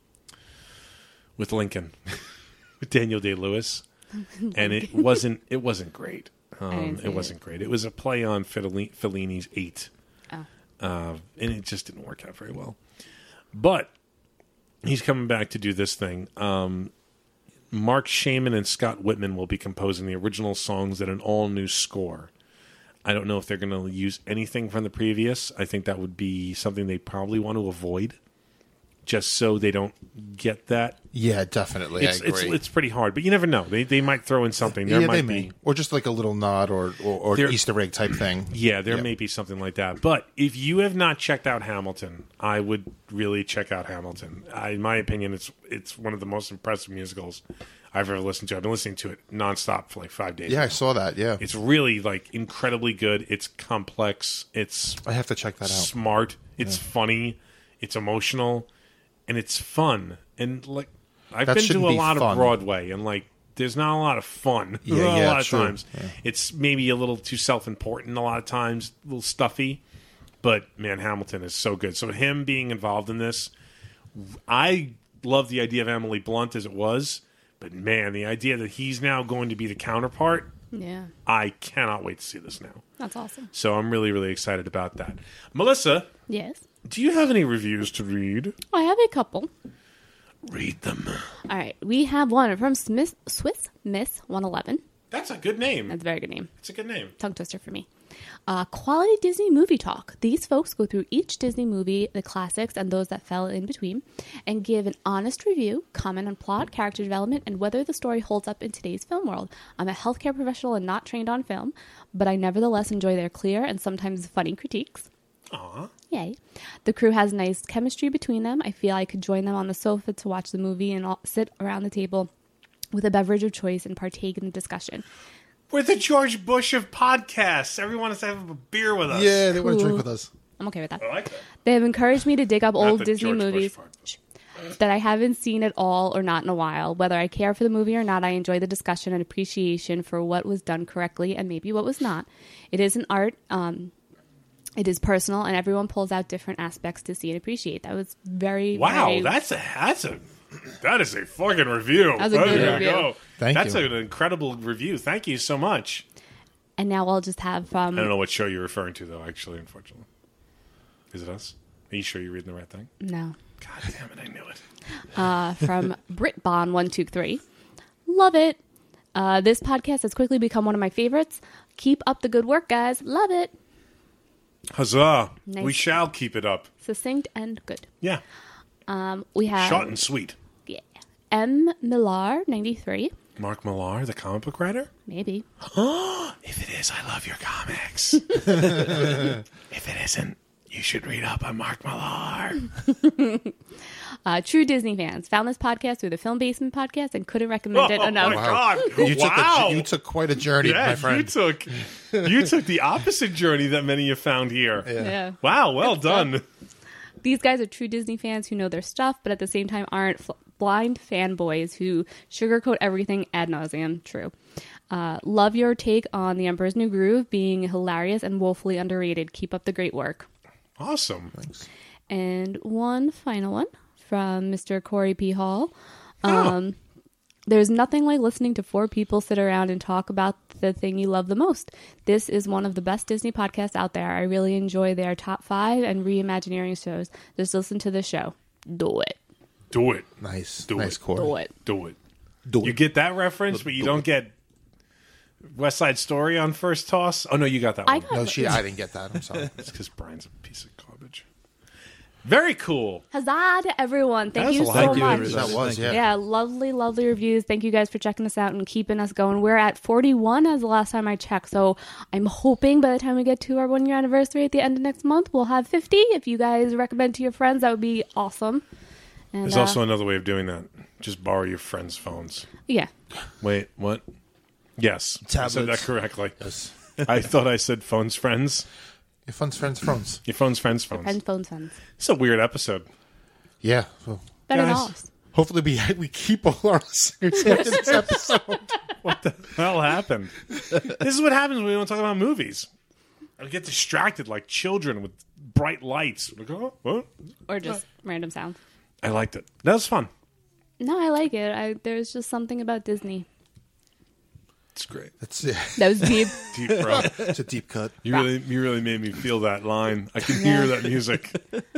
with Lincoln, with Daniel Day-Lewis, and it wasn't it wasn't great. Um, it wasn't great. It was a play on Fellini- Fellini's Eight, Oh. uh, and it just didn't work out very well. But he's coming back to do this thing. Um, Mark Shaman and Scott Whitman will be composing the original songs at an all-new score. I don't know if they're going to use anything from the previous. I think that would be something they probably want to avoid, just so they don't get that. Yeah, definitely. It's I agree. it's, it's pretty hard, but you never know. They they might throw in something. There yeah, might they be, may, or just like a little nod or or, or There- Easter egg type thing. Yeah, there Yeah. may be something like that. But if you have not checked out Hamilton, I would really check out Hamilton. I, in my opinion, it's it's one of the most impressive musicals I've ever listened to. I've been listening to it nonstop for like five days. Yeah, now. I saw that. Yeah, It's really like incredibly good. It's complex. It's I have to check that out. smart. It's Yeah. funny. It's emotional, and it's fun. And like I've That been to shouldn't a be lot fun. of Broadway, and like there's not a lot of fun. Yeah, a yeah, lot of true. times Yeah. it's maybe a little too self-important. A lot of times, a little stuffy. But man, Hamilton is so good. So him being involved in this, I love the idea of Emily Blunt as it was. But man, the idea that he's now going to be the counterpart, Yeah. I cannot wait to see this now. That's awesome. So I'm really, really excited about that. Melissa, Yes. do you have any reviews to read? I have a couple. Read them. All right. We have one from Smith, Swiss Miss one eleven. That's a good name. That's a very good name. It's a good name. Tongue twister for me. Uh, quality Disney movie talk. These folks go through each Disney movie, the classics and those that fell in between, and give an honest review, comment on plot, character development, and whether the story holds up in today's film world. I'm a healthcare professional and not trained on film, but I nevertheless enjoy their clear and sometimes funny critiques. Aw. Yay. The crew has nice chemistry between them. I feel I could join them on the sofa to watch the movie and all, sit around the table with a beverage of choice and partake in the discussion. We're the George Bush of podcasts. Everyone has to have a beer with us. Yeah, they want to Cool. drink with us. I'm okay with that. I like that. They have encouraged me to dig up Not old the Disney George Bush movies part. Shh. that I haven't seen at all or not in a while. Whether I care for the movie or not, I enjoy the discussion and appreciation for what was done correctly and maybe what was not. It is an art. Um, it is personal, and everyone pulls out different aspects to see and appreciate. That was very Wow, very, that's a that's a that is a fucking review. That's a good There you review. go. Thank that's you. an incredible review. Thank you so much. And now I'll just have from I don't know what show you're referring to, though. Actually, unfortunately, is it us? Are you sure you're reading the right thing? no God damn it! I knew it. uh, from Britbon one two three. Love it. Uh, this podcast has quickly become one of my favorites. Keep up the good work, guys. Love it. Huzzah! Nice. We shall keep it up. Succinct and good. Yeah, Um, we have short and sweet. yeah, M Millar ninety-three. Mark Millar, the comic book writer. Maybe. If it is, I love your comics. If it isn't, you should read up on Mark Millar. Uh, true Disney fans found this podcast through the Film Basement podcast and couldn't recommend it Oh, enough. my God. You took Wow. a, you took quite a journey, Yeah, my friend. you took you took the opposite journey that many have found here. Yeah. Wow, well done. These guys are true Disney fans who know their stuff, but at the same time aren't f- blind fanboys who sugarcoat everything ad nauseum. True. Uh, love your take on The Emperor's New Groove being hilarious and woefully underrated. Keep up the great work. Awesome. Thanks. And one final one from Mister Corey P. Hall. Um, There's nothing like listening to four people sit around and talk about the thing you love the most. This is one of the best Disney podcasts out there. I really enjoy their top five and reimagineering shows. Just listen to the show. Do it. Do it. Nice. Do nice it. Corey. Do it. Do it. Do You it. get that reference, but you Do don't it. get West Side Story on first toss. Oh no, you got that one. I got No, she. I didn't get that. I'm sorry. It's because Brian's a piece of garbage. Very cool. Huzzah to everyone. Thank That was you a lot. so Thank you, much. everybody. That was, yeah. Yeah, lovely, lovely reviews. Thank you guys for checking us out and keeping us going. We're at forty-one as the last time I checked, so I'm hoping by the time we get to our one year anniversary at the end of next month, we'll have fifty. If you guys recommend to your friends, that would be awesome. And, There's uh, also another way of doing that. Just borrow your friends' phones. yeah. Wait, what? Yes, I said that Tablets. correctly. Yes. I thought I said phones, friends. Your phone's friends, phones. Your phone's friends, phones. And phone friends. It's a weird episode. Yeah. Well, Better than Guys. us. hopefully, we we keep all our listeners after this episode. What the hell happened? This is what happens when we don't talk about movies. I get distracted like children with bright lights. Like, oh, what? Or just random sounds. I liked it. That was fun. No, I like it. I, there's just something about Disney. It's great. That's yeah. That was deep. Deep, bro. It's a deep cut. You really, you really made me feel that line. I can hear that music.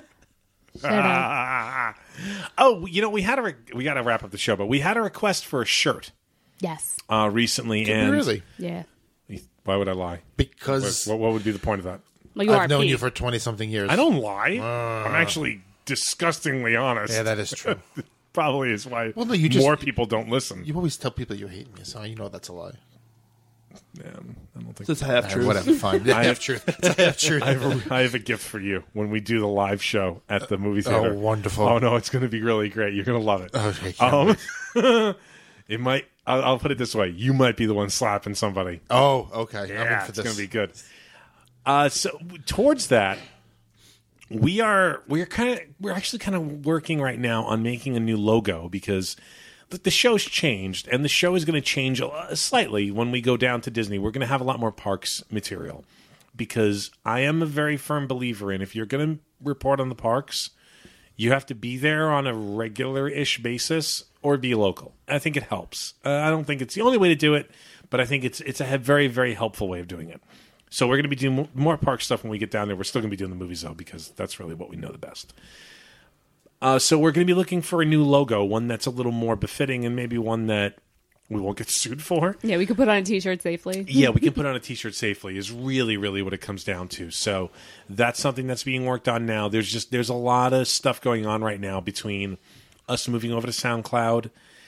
Shout Oh, you know, we had a re- we got to wrap up the show, but we had a request for a shirt Yes. uh, recently, and Really? Yeah. why would I lie? Because What, what would be the point of that? Well, you I've are known Pete. you for twenty something years. I don't lie. I'm actually disgustingly honest. Yeah, that is true. Probably is why Well, no, you just- more people don't listen. You always tell people you hate me, so you know that's a lie. Yeah, I don't think It's half Uh, truth. whatever, fine. Yeah, I- half truth. It's a half truth. I have, a, I have a gift for you when we do the live show at the movie theater. Oh, wonderful. Oh, no, it's going to be really great. You're going to love it. Okay, can't Um, it might, I'll, I'll put it this way. You might be the one slapping somebody. Oh, okay. I'm in Yeah, for it's this. going to be good. Uh, so towards that, we are, we're kind of, we're actually kind of working right now on making a new logo because the, the show's changed and the show is going to change a- slightly when we go down to Disney. We're going to have a lot more parks material because I am a very firm believer in if you're going to report on the parks, you have to be there on a regular-ish basis or be local. I think it helps. Uh, I don't think it's the only way to do it, but I think it's it's a very, very helpful way of doing it. So we're going to be doing more park stuff when we get down there. We're still going to be doing the movies, though, because that's really what we know the best. Uh, so we're going to be looking for a new logo, one that's a little more befitting and maybe one that we won't get sued for. Yeah, we could put on a t-shirt safely. Yeah, we can put on a t-shirt safely is really, really what it comes down to. So that's something that's being worked on now. There's just there's a lot of stuff going on right now between us moving over to SoundCloud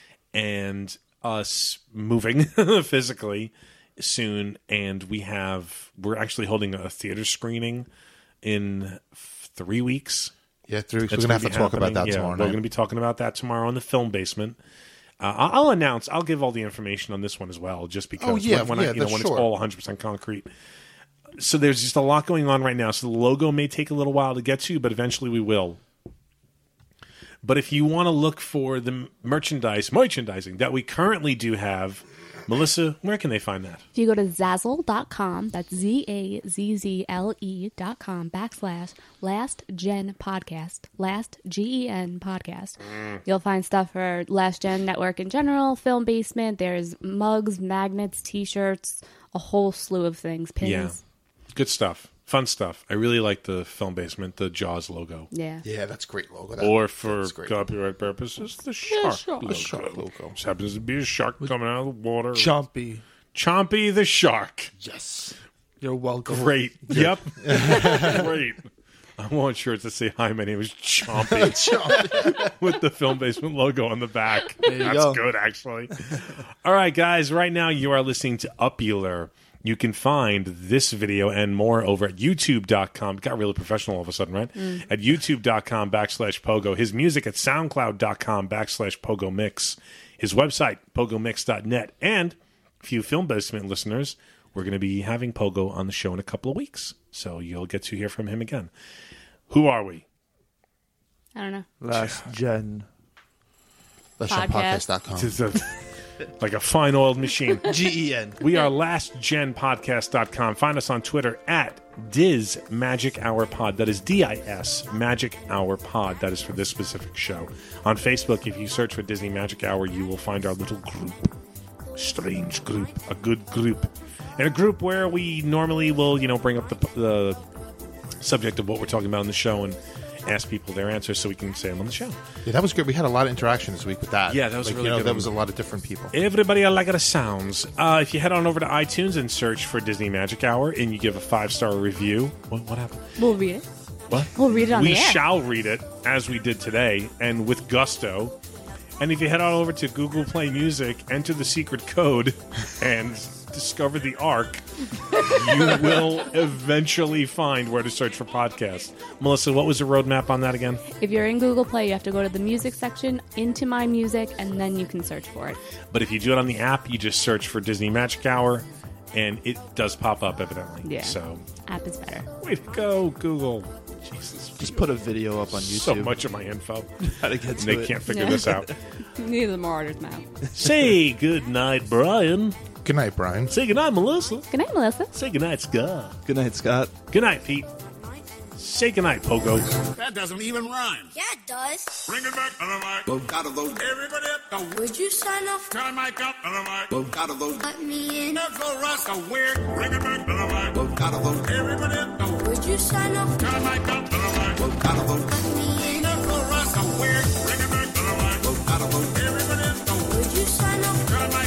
and us moving physically soon. And we have we're actually holding a theater screening in three weeks. Yeah, three weeks. We're It's going to have to be talk about happening. that Yeah, tomorrow We're night. going to be talking about that tomorrow in the film basement. Uh, I'll I'll announce. I'll give all the information on this one as well, just because Oh, yeah, when, when, I, yeah, you know, that's when sure. it's all one hundred percent concrete. So there's just a lot going on right now. So the logo may take a little while to get to, but eventually we will. But if you want to look for the merchandise, merchandising that we currently do have, Melissa, where can they find that? If you go to Zazzle dot com, that's Z A Z Z L E dot com backslash Last Gen Podcast, Last G E N Podcast. Mm. You'll find stuff for Last Gen Network in general, Film Basement. There's mugs, magnets, t-shirts, a whole slew of things, pins. Yeah. Good stuff. Fun stuff. I really like the film basement, the Jaws logo. Yeah. Yeah, that's a great logo. That, Or for that's great. copyright purposes, the shark, shark. logo. The shark logo. Just happens to be a shark coming out of the water. Chompy. Chompy the shark. Yes. You're welcome. Great. Yep. Great. I want shirts that say, hi, my name is Chompy. With the Film Basement logo on the back. There you That's go. good, actually. All right, guys. Right now, you are listening to Upular. You can find this video and more over at youtube dot com. Got really professional all of a sudden, right? Mm. At youtube dot com backslash Pogo. His music at soundcloud dot com backslash Pogo Mix. His website, pogo mix dot net. And a few Film Basement listeners, we're going to be having Pogo on the show in a couple of weeks. So you'll get to hear from him again. Who are we? I don't know. Last Gen. Last Gen Podcast dot com. This is a- like a fine oiled machine. G E N. We are last gen podcast dot com. Find us on Twitter at Diz Magic Hour Pod. That is D I S Magic Hour Pod. That is for this specific show. On Facebook, if you search for Disney Magic Hour, you will find our little group. Strange group. A good group. And a group where we normally will, you know, bring up the, the subject of what we're talking about in the show and ask people their answers so we can say them on the show. Yeah, that was good. We had a lot of interaction this week with that. Yeah, that was like, really you know, good There one. was a lot of different people. Everybody, I like it sounds. Uh, if you head on over to iTunes and search for Disney Magic Hour and you give a five-star review, what, what happened? We'll read it. What? We'll read it on we the air. shall read it, as we did today, and with gusto. And if you head on over to Google Play Music, enter the secret code, and discover the Ark, you will eventually find where to search for podcasts. Melissa, what was the roadmap on that again? If you're in Google Play, you have to go to the music section, into My Music, and then you can search for it. But if you do it on the app, you just search for Disney Magic Hour, and it does pop up, evidently. Yeah. So, App is better. way to go, Google. Jesus. Just put a video up on YouTube. So much of my info. How to get to they it. can't figure Yeah. this out. Neither the Marauders map. Say good night, Brian. Good night, Brian. Say good night, Melissa. Good night, Melissa. Say good night, Scott. Good night, Scott. Good night, Pete. Say good night, Pogo. That doesn't even rhyme. Yeah, it does. Bring it back on the mic. Both out of those. Everybody up the Would you sign off? Turn the mic up on the mic. Both out of those. Let me in. Never rust a weird. Bring it back on the mic. Both out of those. Everybody up the Would you sign off? Turn the mic up on the mic. Both out of those. Let me in. Never rust a weird. Bring it back on the mic. Both out of those. Everybody up the Would you sign off? Turn the mic